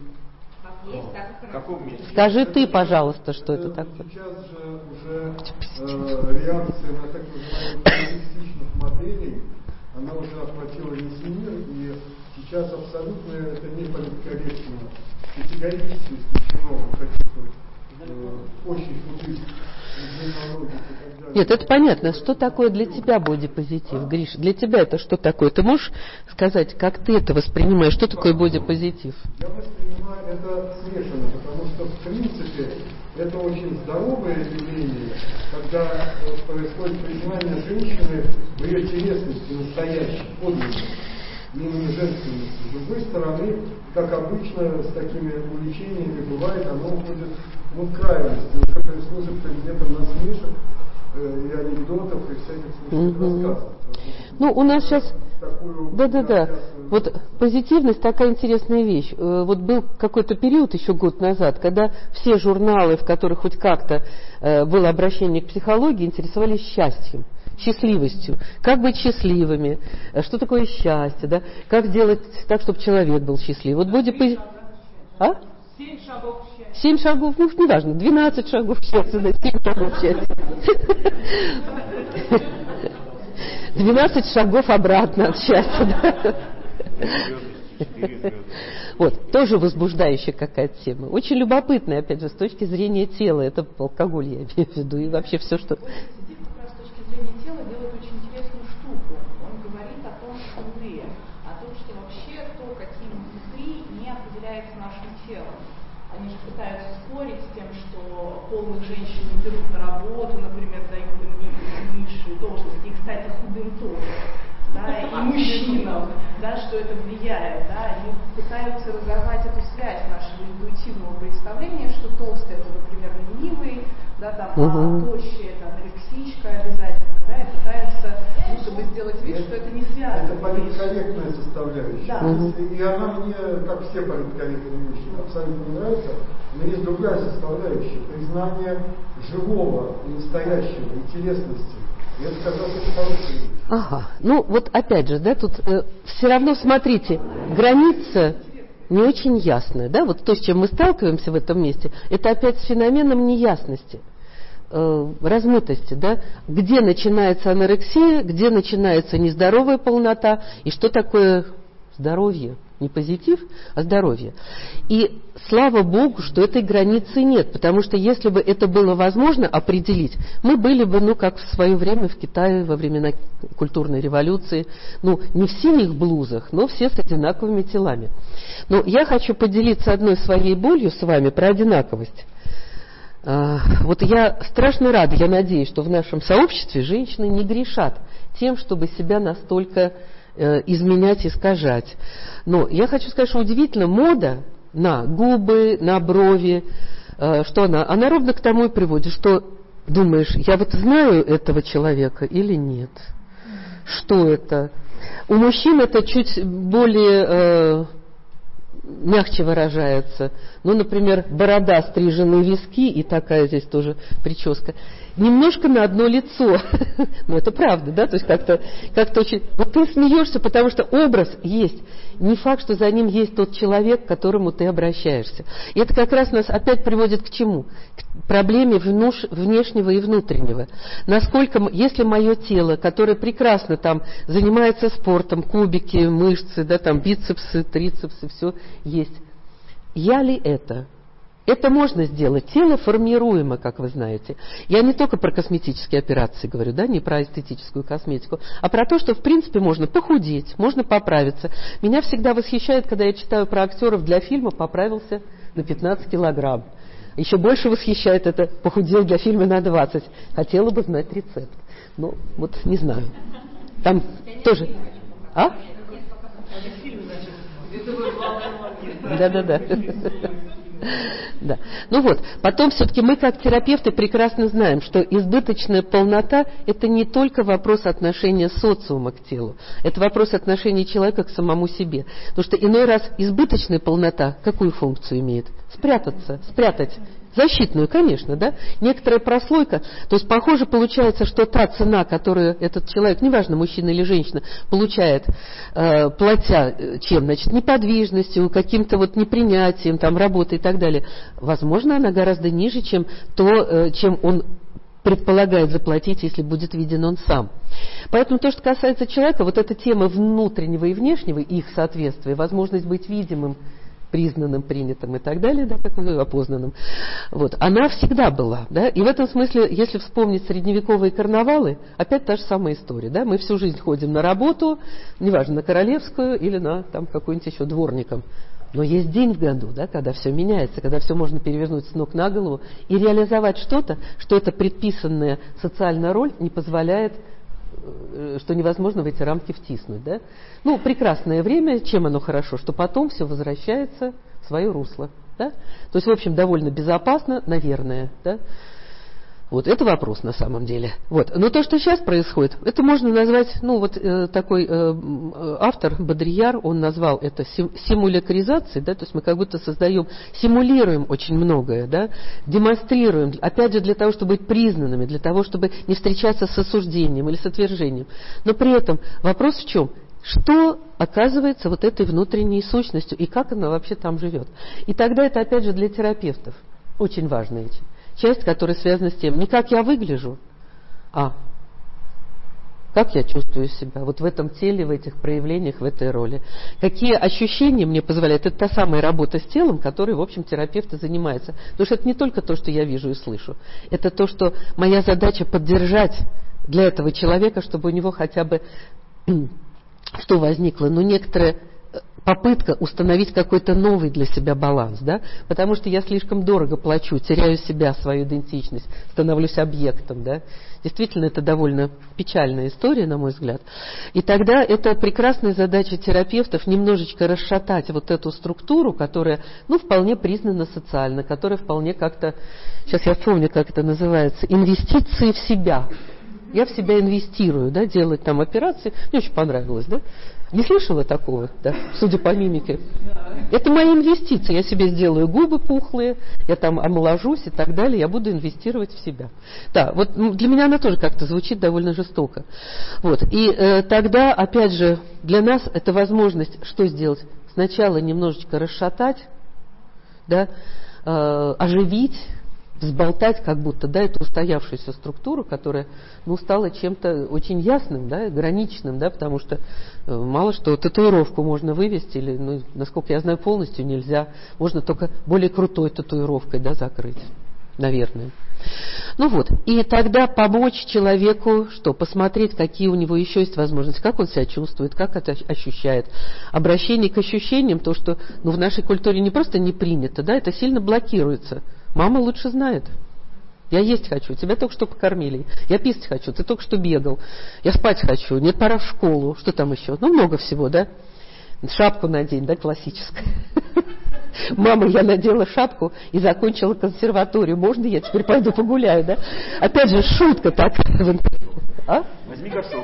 Скажи ты, пожалуйста, что это такое. Сейчас же уже реакция на так называемых реалистичных моделей, она уже охватила весь мир, и сейчас абсолютно это не политкорректно, категорически исключено каких-то очень худых длинноногих и так далее. Нет, это понятно. Что такое для тебя бодипозитив, Гриш? Для тебя это что такое? Ты можешь сказать, как ты это воспринимаешь? Что такое бодипозитив? Я воспринимаю это смешанно, потому что в принципе это очень здоровое явление, когда происходит признание женщины в ее телесности настоящей, подлинной, именно женственности. С другой стороны, как обычно с такими увлечениями бывает, оно уходит в крайности, уже служит предметом насмешек и анекдотов и всяких смешных рассказов. Ну, у нас сейчас... Да. Вот позитивность такая интересная вещь. Вот был какой-то период еще год назад, когда все журналы, в которых хоть как-то было обращение к психологии, интересовались счастьем, счастливостью. Как быть счастливыми? Что такое счастье? Да? Как сделать так, чтобы человек был счастлив? Вот бодипозитив... А? 7 шагов счастья. 7 шагов, ну, неважно, 12 шагов счастья, да, 7 шагов счастья. 12 шагов обратно от счастья. Да? Вот, тоже возбуждающая какая-то тема. Очень любопытная, опять же, с точки зрения тела. Это алкоголь, я имею в виду, и вообще все, что... Позитив как раз с точки зрения тела делает очень интересную штуку. Он говорит о том, что внутри, о том, что вообще то, каким внутри, не определяется нашим телом. Они же пытаются спорить с тем, что полных женщин не берут на работу, например, дают им низшие должности, и, кстати, худым тоже, да, и мужчинам, да, что это влияет, да, они пытаются разорвать эту связь нашего интуитивного представления, что толстый это, например, ленивый, да, там, а тощий это анорексичка обязательно, да, и пытаются будто бы сделать вид, что это не связано. Это политкорректная составляющая. Да. И она мне, как все политкорректные вещи, абсолютно не нравится. Но есть другая составляющая. Признание живого и настоящего, интересности. И это как раз очень хорошая вещь. Ага, ну вот опять же, да, тут все равно, смотрите, граница не очень ясная, да, вот то, с чем мы сталкиваемся в этом месте, это опять с феноменом неясности, размытости, да, где начинается анорексия, где начинается нездоровая полнота, и что такое здоровье, не позитив, а здоровье. И слава Богу, что этой границы нет, потому что если бы это было возможно определить, мы были бы, ну, как в свое время в Китае во времена культурной революции, ну, не в синих блузах, но все с одинаковыми телами. Но я хочу поделиться одной своей болью с вами про одинаковость. Вот я страшно рада, я надеюсь, что в нашем сообществе женщины не грешат тем, чтобы себя настолько изменять, искажать. Но я хочу сказать, что удивительно, мода на губы, на брови, что она ровно к тому и приводит, что думаешь, я вот знаю этого человека или нет? Что это? У мужчин это чуть более мягче выражается. Ну, например, борода, стриженные виски и такая здесь тоже прическа. Немножко на одно лицо. Ну, это правда, да? То есть как-то очень... Вот ты смеешься, потому что образ есть. Не факт, что за ним есть тот человек, к которому ты обращаешься. И это как раз нас опять приводит к чему? К проблеме внешнего и внутреннего. Насколько, если мое тело, которое прекрасно там занимается спортом, кубики, мышцы, да, там бицепсы, трицепсы, все есть. Я ли это? Это можно сделать. Тело формируемо, как вы знаете. Я не только про косметические операции говорю, да, не про эстетическую косметику, а про то, что в принципе можно похудеть, можно поправиться. Меня всегда восхищает, когда я читаю про актеров для фильма, поправился на 15 килограмм. Еще больше восхищает это, похудел для фильма на 20. Хотела бы знать рецепт. Ну, вот не знаю. Там тоже... А? Да. Да. Ну вот, потом все-таки мы как терапевты прекрасно знаем, что избыточная полнота – это не только вопрос отношения социума к телу, это вопрос отношения человека к самому себе. Потому что иной раз избыточная полнота какую функцию имеет? Спрятать. Защитную, конечно, да? Некоторая прослойка. То есть, похоже, получается, что та цена, которую этот человек, неважно, мужчина или женщина, получает, платя чем? Значит, неподвижностью, каким-то вот непринятием, там, работы и так далее. Возможно, она гораздо ниже, чем то, чем он предполагает заплатить, если будет виден он сам. Поэтому то, что касается человека, вот эта тема внутреннего и внешнего, их соответствия, возможность быть видимым, признанным, принятым и так далее, да, как мы опознанным, вот, она всегда была, да, и в этом смысле, если вспомнить средневековые карнавалы, опять та же самая история, да, мы всю жизнь ходим на работу, неважно, на королевскую или на, там, какой-нибудь еще дворником, но есть день в году, да, когда все меняется, когда все можно перевернуть с ног на голову и реализовать что-то, что эта предписанная социальная роль не позволяет, что невозможно в эти рамки втиснуть, да? Ну, прекрасное время, чем оно хорошо, что потом все возвращается в свое русло, да? То есть, в общем, довольно безопасно, наверное, да? Вот, это вопрос на самом деле. Вот. Но то, что сейчас происходит, это можно назвать, ну, вот такой автор Бодрияр, он назвал это симулякризацией, да, то есть мы как будто симулируем очень многое, да, демонстрируем, опять же, для того, чтобы быть признанными, для того, чтобы не встречаться с осуждением или с отвержением. Но при этом вопрос в чем? Что оказывается вот этой внутренней сущностью и как она вообще там живет? И тогда это, опять же, для терапевтов очень важная часть, которая связана с тем, не как я выгляжу, а Как я чувствую себя вот в этом теле, в этих проявлениях, в этой роли? Какие ощущения мне позволяют? Это та самая работа с телом, которой, в общем, терапевт и занимается. Потому что это не только то, что я вижу и слышу. Это то, что моя задача поддержать для этого человека, чтобы у него хотя бы что возникло, некоторая попытка установить какой-то новый для себя баланс, да? Потому что я слишком дорого плачу, теряю себя, свою идентичность, становлюсь объектом, да? Действительно, это довольно печальная история, на мой взгляд. И тогда это прекрасная задача терапевтов немножечко расшатать вот эту структуру, которая, вполне признана социально, которая вполне как-то, сейчас я вспомню, как это называется, инвестиции в себя. Я в себя инвестирую, да, делать там операции. Мне очень понравилось, да? Не слышала такого, да, судя по мимике? Это мои инвестиции. Я себе сделаю губы пухлые, я там омоложусь и так далее. Я буду инвестировать в себя. Да, вот для меня она тоже как-то звучит довольно жестоко. Вот. И тогда, опять же, для нас это возможность что сделать? Сначала немножечко расшатать, да, оживить, взболтать как будто, да, эту устоявшуюся структуру, которая, стала чем-то очень ясным, да, граничным, да, потому что мало что татуировку можно вывести, или, насколько я знаю, полностью нельзя. Можно только более крутой татуировкой, да, закрыть, наверное. И тогда помочь человеку, посмотреть, какие у него еще есть возможности, как он себя чувствует, как это ощущает. Обращение к ощущениям, то, что, в нашей культуре не просто не принято, да, это сильно блокируется. Мама лучше знает. Я есть хочу, тебя только что покормили. Я писать хочу, ты только что бегал. Я спать хочу, нет, пора в школу. Что там еще? Много всего, да? Шапку надень, да, классическая. Мама, я надела шапку и закончила консерваторию. Можно я теперь пойду погуляю, да? Опять же, шутка такая. А? Возьми горшок.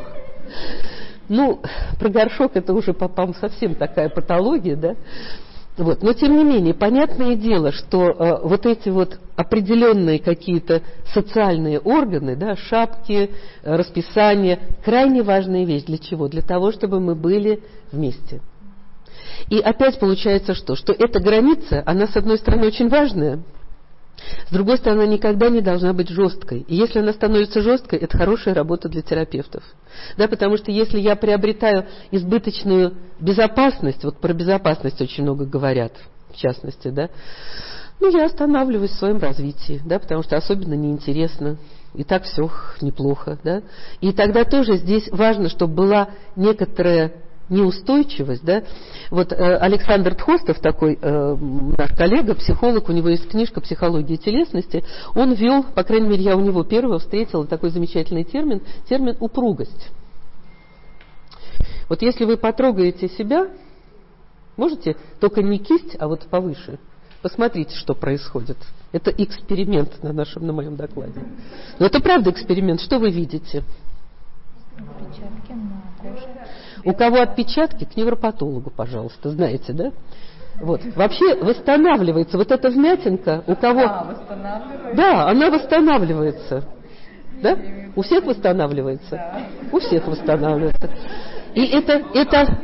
Про горшок это уже, по-моему, совсем такая патология, да? Но тем не менее, понятное дело, что вот эти вот определенные какие-то социальные органы, да, шапки, расписание, крайне важная вещь. Для чего? Для того, чтобы мы были вместе. И опять получается что? Что эта граница, она с одной стороны очень важная, с другой стороны, она никогда не должна быть жесткой. И если она становится жесткой, это хорошая работа для терапевтов. Да, потому что если я приобретаю избыточную безопасность, вот про безопасность очень много говорят, в частности, да, я останавливаюсь в своем развитии, да, потому что особенно неинтересно. И так все неплохо, да. И тогда тоже здесь важно, чтобы была некоторая неустойчивость, да. Вот Александр Тхостов, такой наш коллега, психолог, у него есть книжка «Психология телесности», он ввел, по крайней мере, я у него первого встретила такой замечательный термин упругость. Вот если вы потрогаете себя, можете, только не кисть, а вот повыше, посмотрите, что происходит. Это эксперимент на моем докладе. Но это правда эксперимент. Что вы видите? Отпечатки на коже. У кого отпечатки, к невропатологу, пожалуйста, знаете, да? Вот. Вообще восстанавливается вот эта вмятинка, у кого... Восстанавливается? Да, она восстанавливается. Да? У всех восстанавливается? Да. У всех восстанавливается. И это...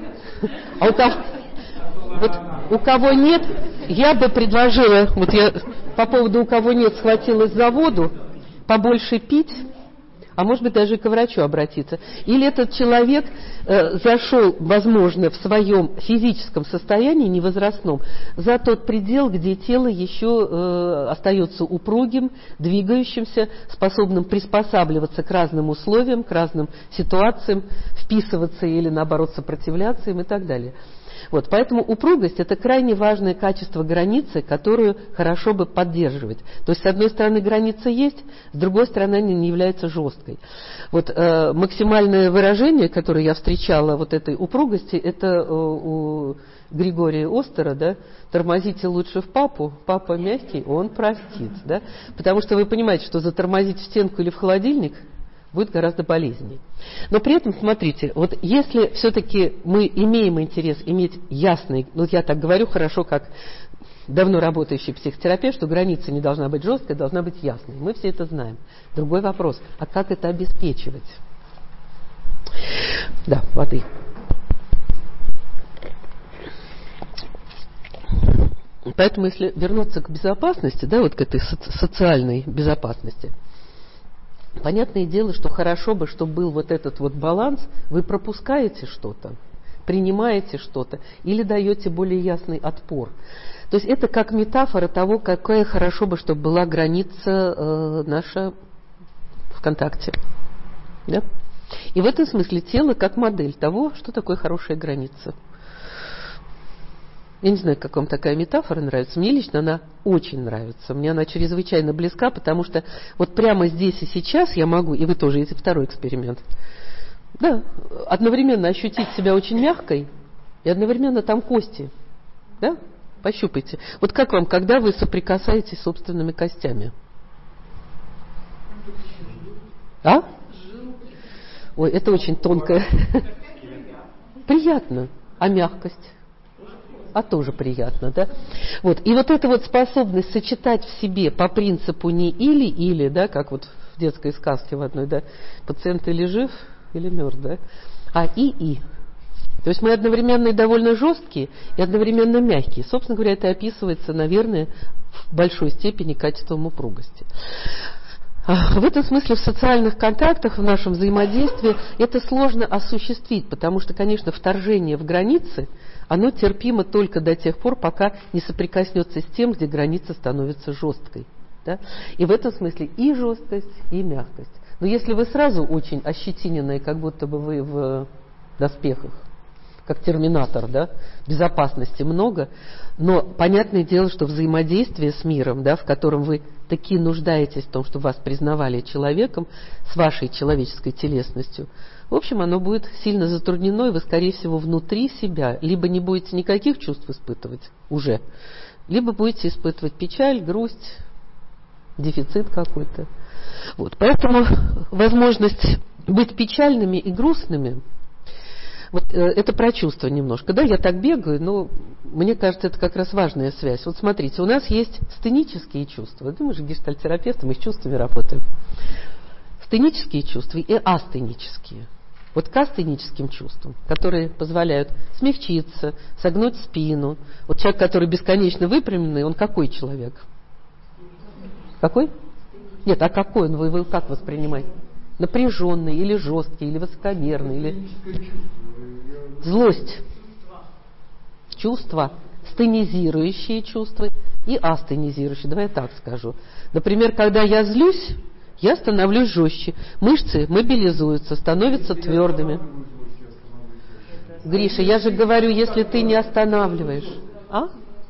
А у кого нет, я бы предложила, вот я по поводу у кого нет схватилась за воду, побольше пить, а может быть даже и к врачу обратиться. Или этот человек зашел, возможно, в своем физическом состоянии, не возрастном, за тот предел, где тело еще остается упругим, двигающимся, способным приспосабливаться к разным условиям, к разным ситуациям, вписываться или, наоборот, сопротивляться им и так далее. Вот, поэтому упругость – это крайне важное качество границы, которую хорошо бы поддерживать. То есть, с одной стороны, граница есть, с другой стороны, она не является жесткой. Вот, максимальное выражение, которое я встречала вот этой упругости, это у Григория Остера, да, тормозите лучше в папу, папа мягкий, он простит. Да? Потому что вы понимаете, что затормозить в стенку или в холодильник – будет гораздо болезненнее. Но при этом, смотрите, вот если все-таки мы имеем интерес иметь ясный, я так говорю хорошо, как давно работающий психотерапевт, что граница не должна быть жесткой, должна быть ясной. Мы все это знаем. Другой вопрос, а как это обеспечивать? Да, воды. Поэтому, если вернуться к безопасности, да, вот к этой социальной безопасности, Понятное дело, что хорошо бы, чтобы был вот этот вот баланс. Вы пропускаете что-то, принимаете что-то или даете более ясный отпор. То есть это как метафора того, какая хорошо бы, чтобы была граница наша в контакте. Да? И в этом смысле тело как модель того, что такое хорошая граница. Я не знаю, как вам такая метафора нравится. Мне лично она очень нравится. Мне она чрезвычайно близка, потому что вот прямо здесь и сейчас я могу, и вы тоже, если второй эксперимент, да, одновременно ощутить себя очень мягкой, и одновременно там кости. Да? Пощупайте. Вот как вам, когда вы соприкасаетесь с собственными костями? А? Ой, это очень тонкое. Приятно. А мягкость? А тоже приятно, да? Вот. И вот эта вот способность сочетать в себе по принципу не или, да, как вот в детской сказке в одной, да, пациент или жив, или мертв, да, а и. То есть мы одновременно и довольно жесткие, и одновременно мягкие. Собственно говоря, это описывается, наверное, в большой степени качеством упругости. В этом смысле в социальных контактах, в нашем взаимодействии это сложно осуществить, потому что, конечно, вторжение в границы, оно терпимо только до тех пор, пока не соприкоснется с тем, где граница становится жесткой. Да? И в этом смысле и жесткость, и мягкость. Но если вы сразу очень ощетиненные, как будто бы вы в доспехах, как терминатор, да, безопасности много, но понятное дело, что взаимодействие с миром, да, в котором вы таки нуждаетесь в том, чтобы вас признавали человеком, с вашей человеческой телесностью, в общем, оно будет сильно затруднено, и вы, скорее всего, внутри себя либо не будете никаких чувств испытывать уже, либо будете испытывать печаль, грусть, дефицит какой-то. Вот. Поэтому возможность быть печальными и грустными, вот это про чувства немножко. Да, я так бегаю, но мне кажется, это как раз важная связь. Вот смотрите, у нас есть сценические чувства. Да, мы же гештальтерапевты, мы с чувствами работаем. Сценические чувства и астенические. Вот к астеническим чувствам, которые позволяют смягчиться, согнуть спину. Вот человек, который бесконечно выпрямленный, он какой человек? Какой? Нет, а какой он? Вы как воспринимаете? Напряженный, или жесткий, или высокомерный, или... Злость. Чувства. Стенизирующие чувства и астенизирующие. Давай я так скажу. Например, когда я злюсь, я становлюсь жестче. Мышцы мобилизуются, становятся твердыми. Гриша, я же говорю, если ты не останавливаешь. А?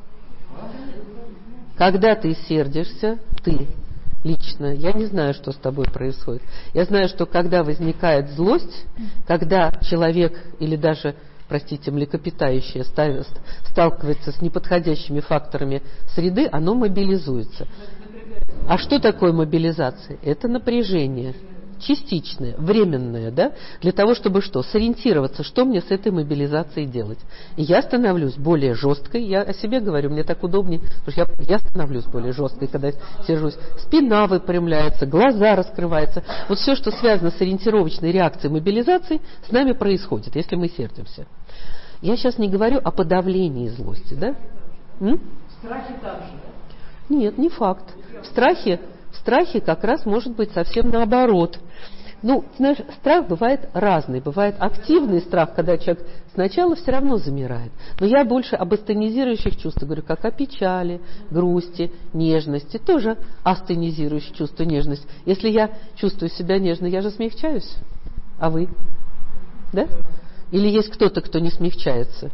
Когда ты сердишься, ты лично, я не знаю, что с тобой происходит. Я знаю, что когда возникает злость, когда человек или даже, простите, млекопитающее сталкивается с неподходящими факторами среды, оно мобилизуется. А что такое мобилизация? Это напряжение. Частичное, временное, да? Для того, чтобы что? Сориентироваться, что мне с этой мобилизацией делать. И я становлюсь более жесткой, я о себе говорю, мне так удобнее, потому что я становлюсь более жесткой, когда сержусь. Спина выпрямляется, глаза раскрываются. Вот все, что связано с ориентировочной реакцией мобилизации, с нами происходит, если мы сердимся. Я сейчас не говорю о подавлении злости, да? В страхе также, да? Нет, не факт. В страхе как раз может быть совсем наоборот. Ну, знаешь, страх бывает разный. Бывает активный страх, когда человек сначала все равно замирает. Но я больше об астенизирующих чувствах говорю, как о печали, грусти, нежности. Тоже астенизирующие чувства, нежность. Если я чувствую себя нежно, я же смягчаюсь. А вы? Да? Или есть кто-то, кто не смягчается?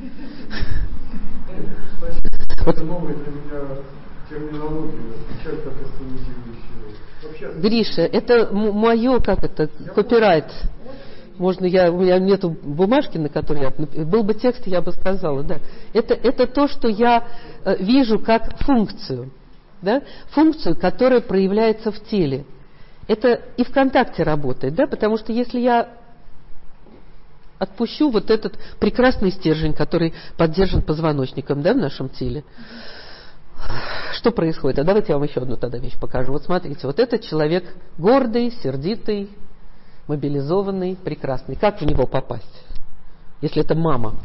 Это новая для меня терминология, печаль как астенизирующая. Гриша, это мое, копирайт. Можно у меня нету бумажки, на которой был бы текст, я бы сказала, да. Это то, что я вижу как функцию, да, функцию, которая проявляется в теле. Это и в контакте работает, да, потому что если я отпущу вот этот прекрасный стержень, который поддержан позвоночником, да, в нашем теле, что происходит? А давайте я вам еще одну тогда вещь покажу. Вот смотрите, вот этот человек гордый, сердитый, мобилизованный, прекрасный. Как в него попасть? Если это мама.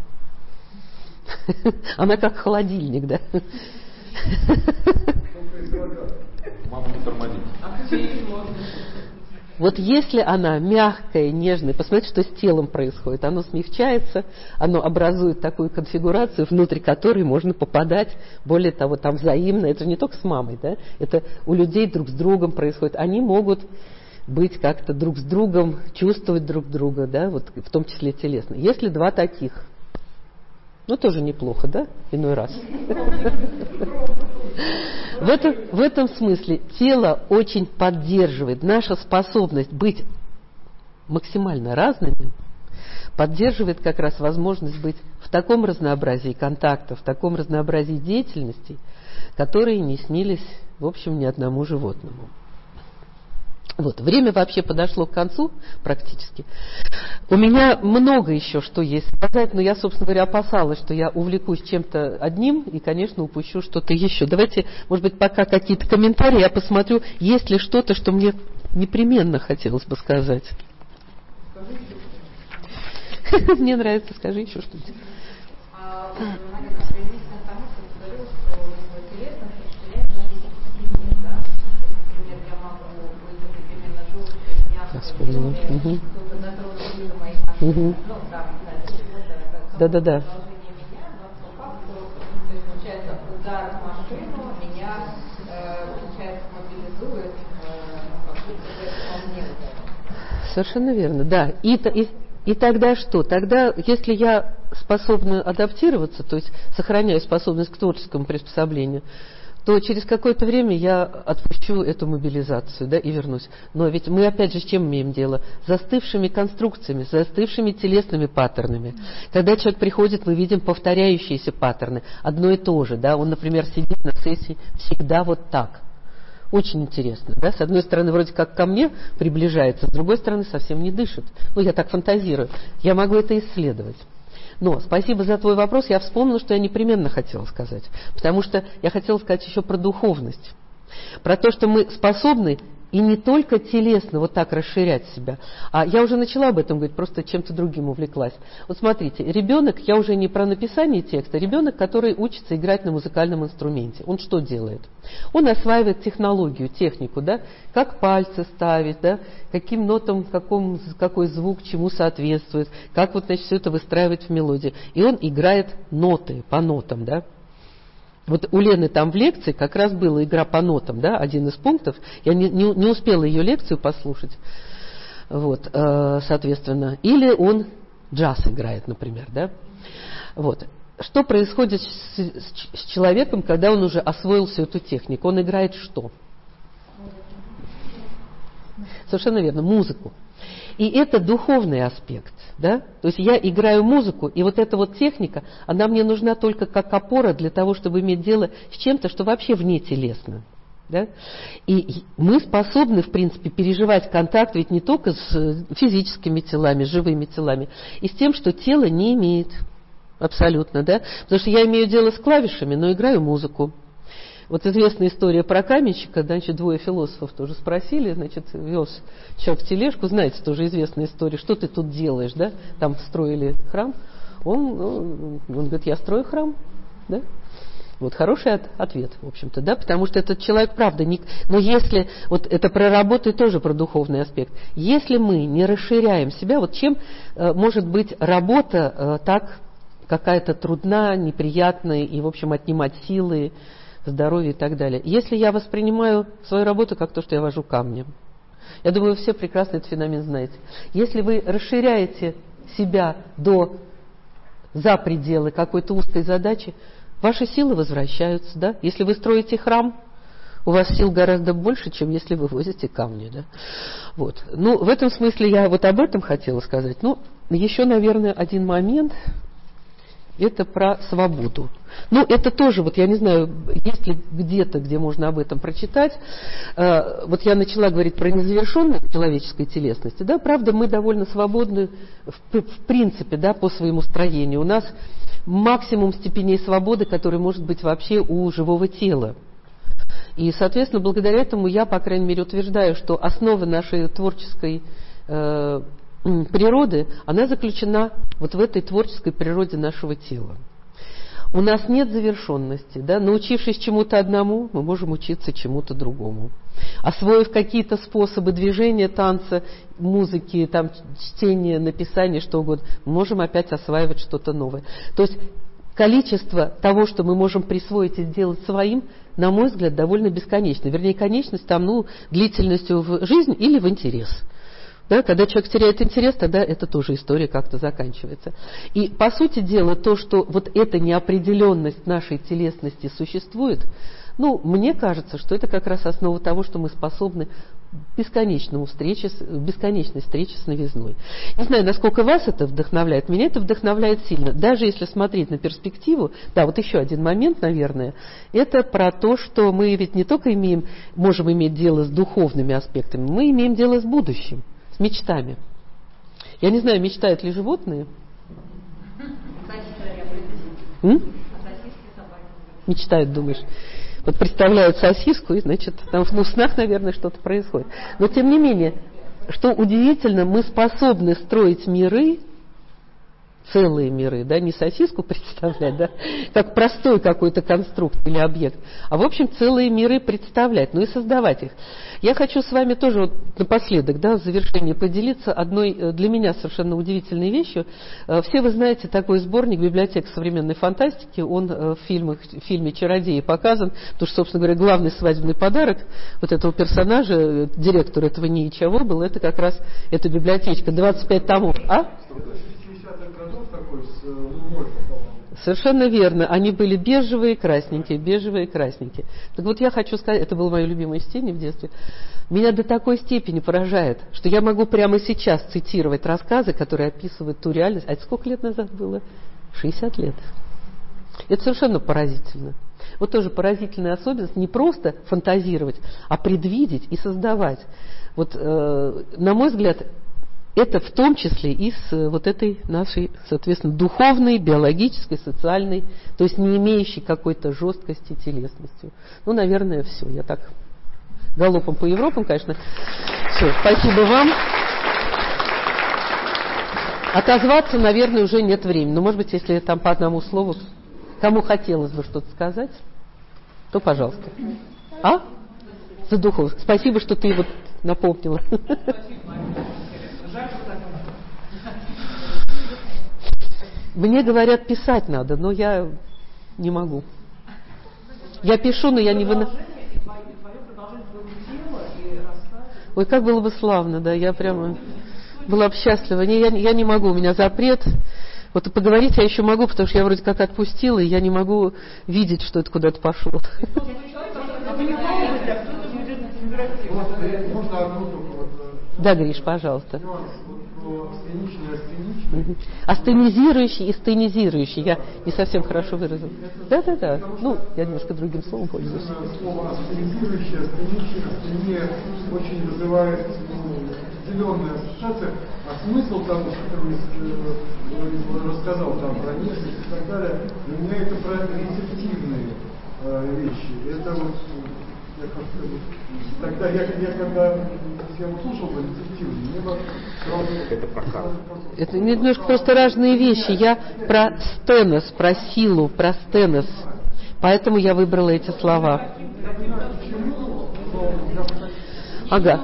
Она как холодильник, да? Мама не тормозит. Вот если она мягкая, нежная, посмотрите, что с телом происходит. Оно смягчается, оно образует такую конфигурацию, внутри которой можно попадать, более того, там взаимно. Это же не только с мамой, да? Это у людей друг с другом происходит. Они могут быть как-то друг с другом, чувствовать друг друга, да, вот в том числе телесно. Если два таких, ну тоже неплохо, да, иной раз. В этом смысле тело очень поддерживает наша способность быть максимально разными, поддерживает как раз возможность быть в таком разнообразии контактов, в таком разнообразии деятельностей, которые не снились, в общем, ни одному животному. Вот, время вообще подошло к концу практически. У меня много еще что есть сказать, но я, собственно говоря, опасалась, что я увлекусь чем-то одним и, конечно, упущу что-то еще. Давайте, может быть, пока какие-то комментарии, я посмотрю, есть ли что-то, что мне непременно хотелось бы сказать. Мне нравится, скажи еще что-нибудь. Я вспомнила. Да. Удар в машину меня, получается, мобилизует, Совершенно верно, да. И тогда что? Тогда, если я способна адаптироваться, то есть сохраняю способность к творческому приспособлению, то через какое-то время я отпущу эту мобилизацию, да, и вернусь. Но ведь мы опять же с чем имеем дело? Застывшими конструкциями, застывшими телесными паттернами. Когда человек приходит, мы видим повторяющиеся паттерны, одно и то же, да, он, например, сидит на сессии всегда вот так. Очень интересно, да, с одной стороны вроде как ко мне приближается, с другой стороны совсем не дышит. Ну, я так фантазирую, я могу это исследовать. Но спасибо за твой вопрос, я вспомнила, что я непременно хотела сказать. Потому что я хотела сказать еще про духовность. Про то, что мы способны и не только телесно вот так расширять себя. А я уже начала об этом говорить, просто чем-то другим увлеклась. Вот смотрите, ребенок, я уже не про написание текста, ребенок, который учится играть на музыкальном инструменте. Он что делает? Он осваивает технологию, технику, да, как пальцы ставить, да, каким нотам, какой звук чему соответствует, как вот, значит, все это выстраивать в мелодии. И он играет ноты по нотам, да. Вот у Лены там в лекции как раз была игра по нотам, да, один из пунктов. Я не успела ее лекцию послушать, вот, соответственно. Или он джаз играет, например, да. Вот. Что происходит с человеком, когда он уже освоил всю эту технику? Он играет что? Совершенно верно, музыку. И это духовный аспект, да? То есть я играю музыку, и вот эта вот техника, она мне нужна только как опора для того, чтобы иметь дело с чем-то, что вообще вне телесно. Да? И мы способны, в принципе, переживать контакт ведь не только с физическими телами, с живыми телами, и с тем, что тело не имеет. Абсолютно, да? Потому что я имею дело с клавишами, но играю музыку. Вот известная история про каменщика, значит, двое философов тоже спросили, значит, вез человек тележку, знаете, тоже известная история, что ты тут делаешь, да? Там строили храм. Он говорит, я строю храм, да? Вот хороший ответ, в общем-то, да, потому что этот человек, правда, но если, вот это про работу и тоже про духовный аспект, если мы не расширяем себя, вот чем может быть работа так какая-то трудна, неприятная и, в общем, отнимать силы, здоровье и так далее. Если я воспринимаю свою работу как то, что я вожу камни, я думаю, вы все прекрасно этот феномен знаете. Если вы расширяете себя за пределы какой-то узкой задачи, ваши силы возвращаются, да? Если вы строите храм, у вас сил гораздо больше, чем если вы возите камни, да? Вот. Ну, в этом смысле я вот об этом хотела сказать. Ну, еще, наверное, один момент. Это про свободу. Ну, это тоже, вот я не знаю, есть ли где-то, где можно об этом прочитать. Вот я начала говорить про незавершенность человеческой телесности. Да, правда, мы довольно свободны в принципе, да, по своему строению. У нас максимум степеней свободы, который может быть вообще у живого тела. И, соответственно, благодаря этому я, по крайней мере, утверждаю, что основа нашей творческой природы, она заключена вот в этой творческой природе нашего тела. У нас нет завершенности, да? Научившись чему-то одному, мы можем учиться чему-то другому. Освоив какие-то способы движения, танца, музыки, там, чтения, написания, что угодно, мы можем опять осваивать что-то новое. То есть количество того, что мы можем присвоить и сделать своим, на мой взгляд, довольно бесконечно. Вернее, конечность там, длительностью в жизнь или в интерес. Да, когда человек теряет интерес, тогда это тоже история как-то заканчивается. И, по сути дела, то, что вот эта неопределенность нашей телесности существует, мне кажется, что это как раз основа того, что мы способны бесконечной встрече с новизной. Не знаю, насколько вас это вдохновляет. Меня это вдохновляет сильно. Даже если смотреть на перспективу, да, вот еще один момент, наверное, это про то, что мы ведь не только можем иметь дело с духовными аспектами, мы имеем дело с будущим. Мечтами. Я не знаю, мечтают ли животные? Мечтают, думаешь? Вот представляют сосиску, и, значит, там в снах, наверное, что-то происходит. Но, тем не менее, что удивительно, мы способны строить миры, целые миры, да, не сосиску представлять, да, как простой какой-то конструкт или объект, а, в общем, целые миры представлять, и создавать их. Я хочу с вами тоже вот напоследок, да, в завершении поделиться одной для меня совершенно удивительной вещью. Все вы знаете такой сборник «Библиотека современной фантастики», он в фильме «Чародеи» показан, потому что, собственно говоря, главный свадебный подарок вот этого персонажа, директора этого НИИ-ЧАВО был, это как раз эта библиотечка, 25 томов. Совершенно верно. Они были бежевые, красненькие. Так вот, я хочу сказать, это было мое любимое чтение в детстве. Меня до такой степени поражает, что я могу прямо сейчас цитировать рассказы, которые описывают ту реальность. А это сколько лет назад было? 60 лет. Это совершенно поразительно. Вот тоже поразительная особенность не просто фантазировать, а предвидеть и создавать. Вот, на мой взгляд, это в том числе и с вот этой нашей, соответственно, духовной, биологической, социальной, то есть не имеющей какой-то жесткости телесностью. Наверное, все. Я так галопом по Европам, конечно. Все, спасибо вам. Отозваться, наверное, уже нет времени. Но, может быть, если там по одному слову, кому хотелось бы что-то сказать, то пожалуйста. За духовность. Спасибо, что ты вот напомнила. Мне говорят, писать надо, но я не могу. Я пишу, но я не выношу. Ой, как было бы славно, да, я прямо была бы счастлива. Я не могу, у меня запрет. Вот и поговорить я еще могу, потому что я вроде как отпустила, и я не могу видеть, что это куда-то пошло. Да, Гриш, пожалуйста. Астенизирующий и стенизирующий. Я не совсем хорошо выразил. Да. Я немножко другим словом пользуюсь. Слово астенизирующее, астения очень вызывает определенная ассоциация. А смысл того, который рассказал там про нежность и так далее, для меня это про рецептивные вещи. Это вот тогда я когда услышал по рецептиву, мне бы сразу... Это про как? Это немножко просто разные вещи. Я про стенос, про силу, про стенос. Поэтому я выбрала эти слова. Ага.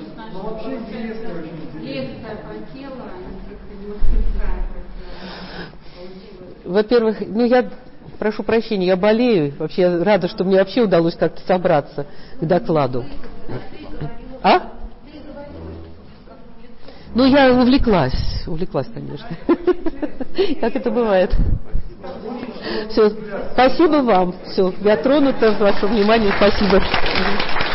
Во-первых, я прошу прощения, я болею. Вообще я рада, что мне вообще удалось как-то собраться к докладу. Я увлеклась, конечно. Как это бывает. Все, спасибо вам. Все, я тронута вашим вниманием. Спасибо.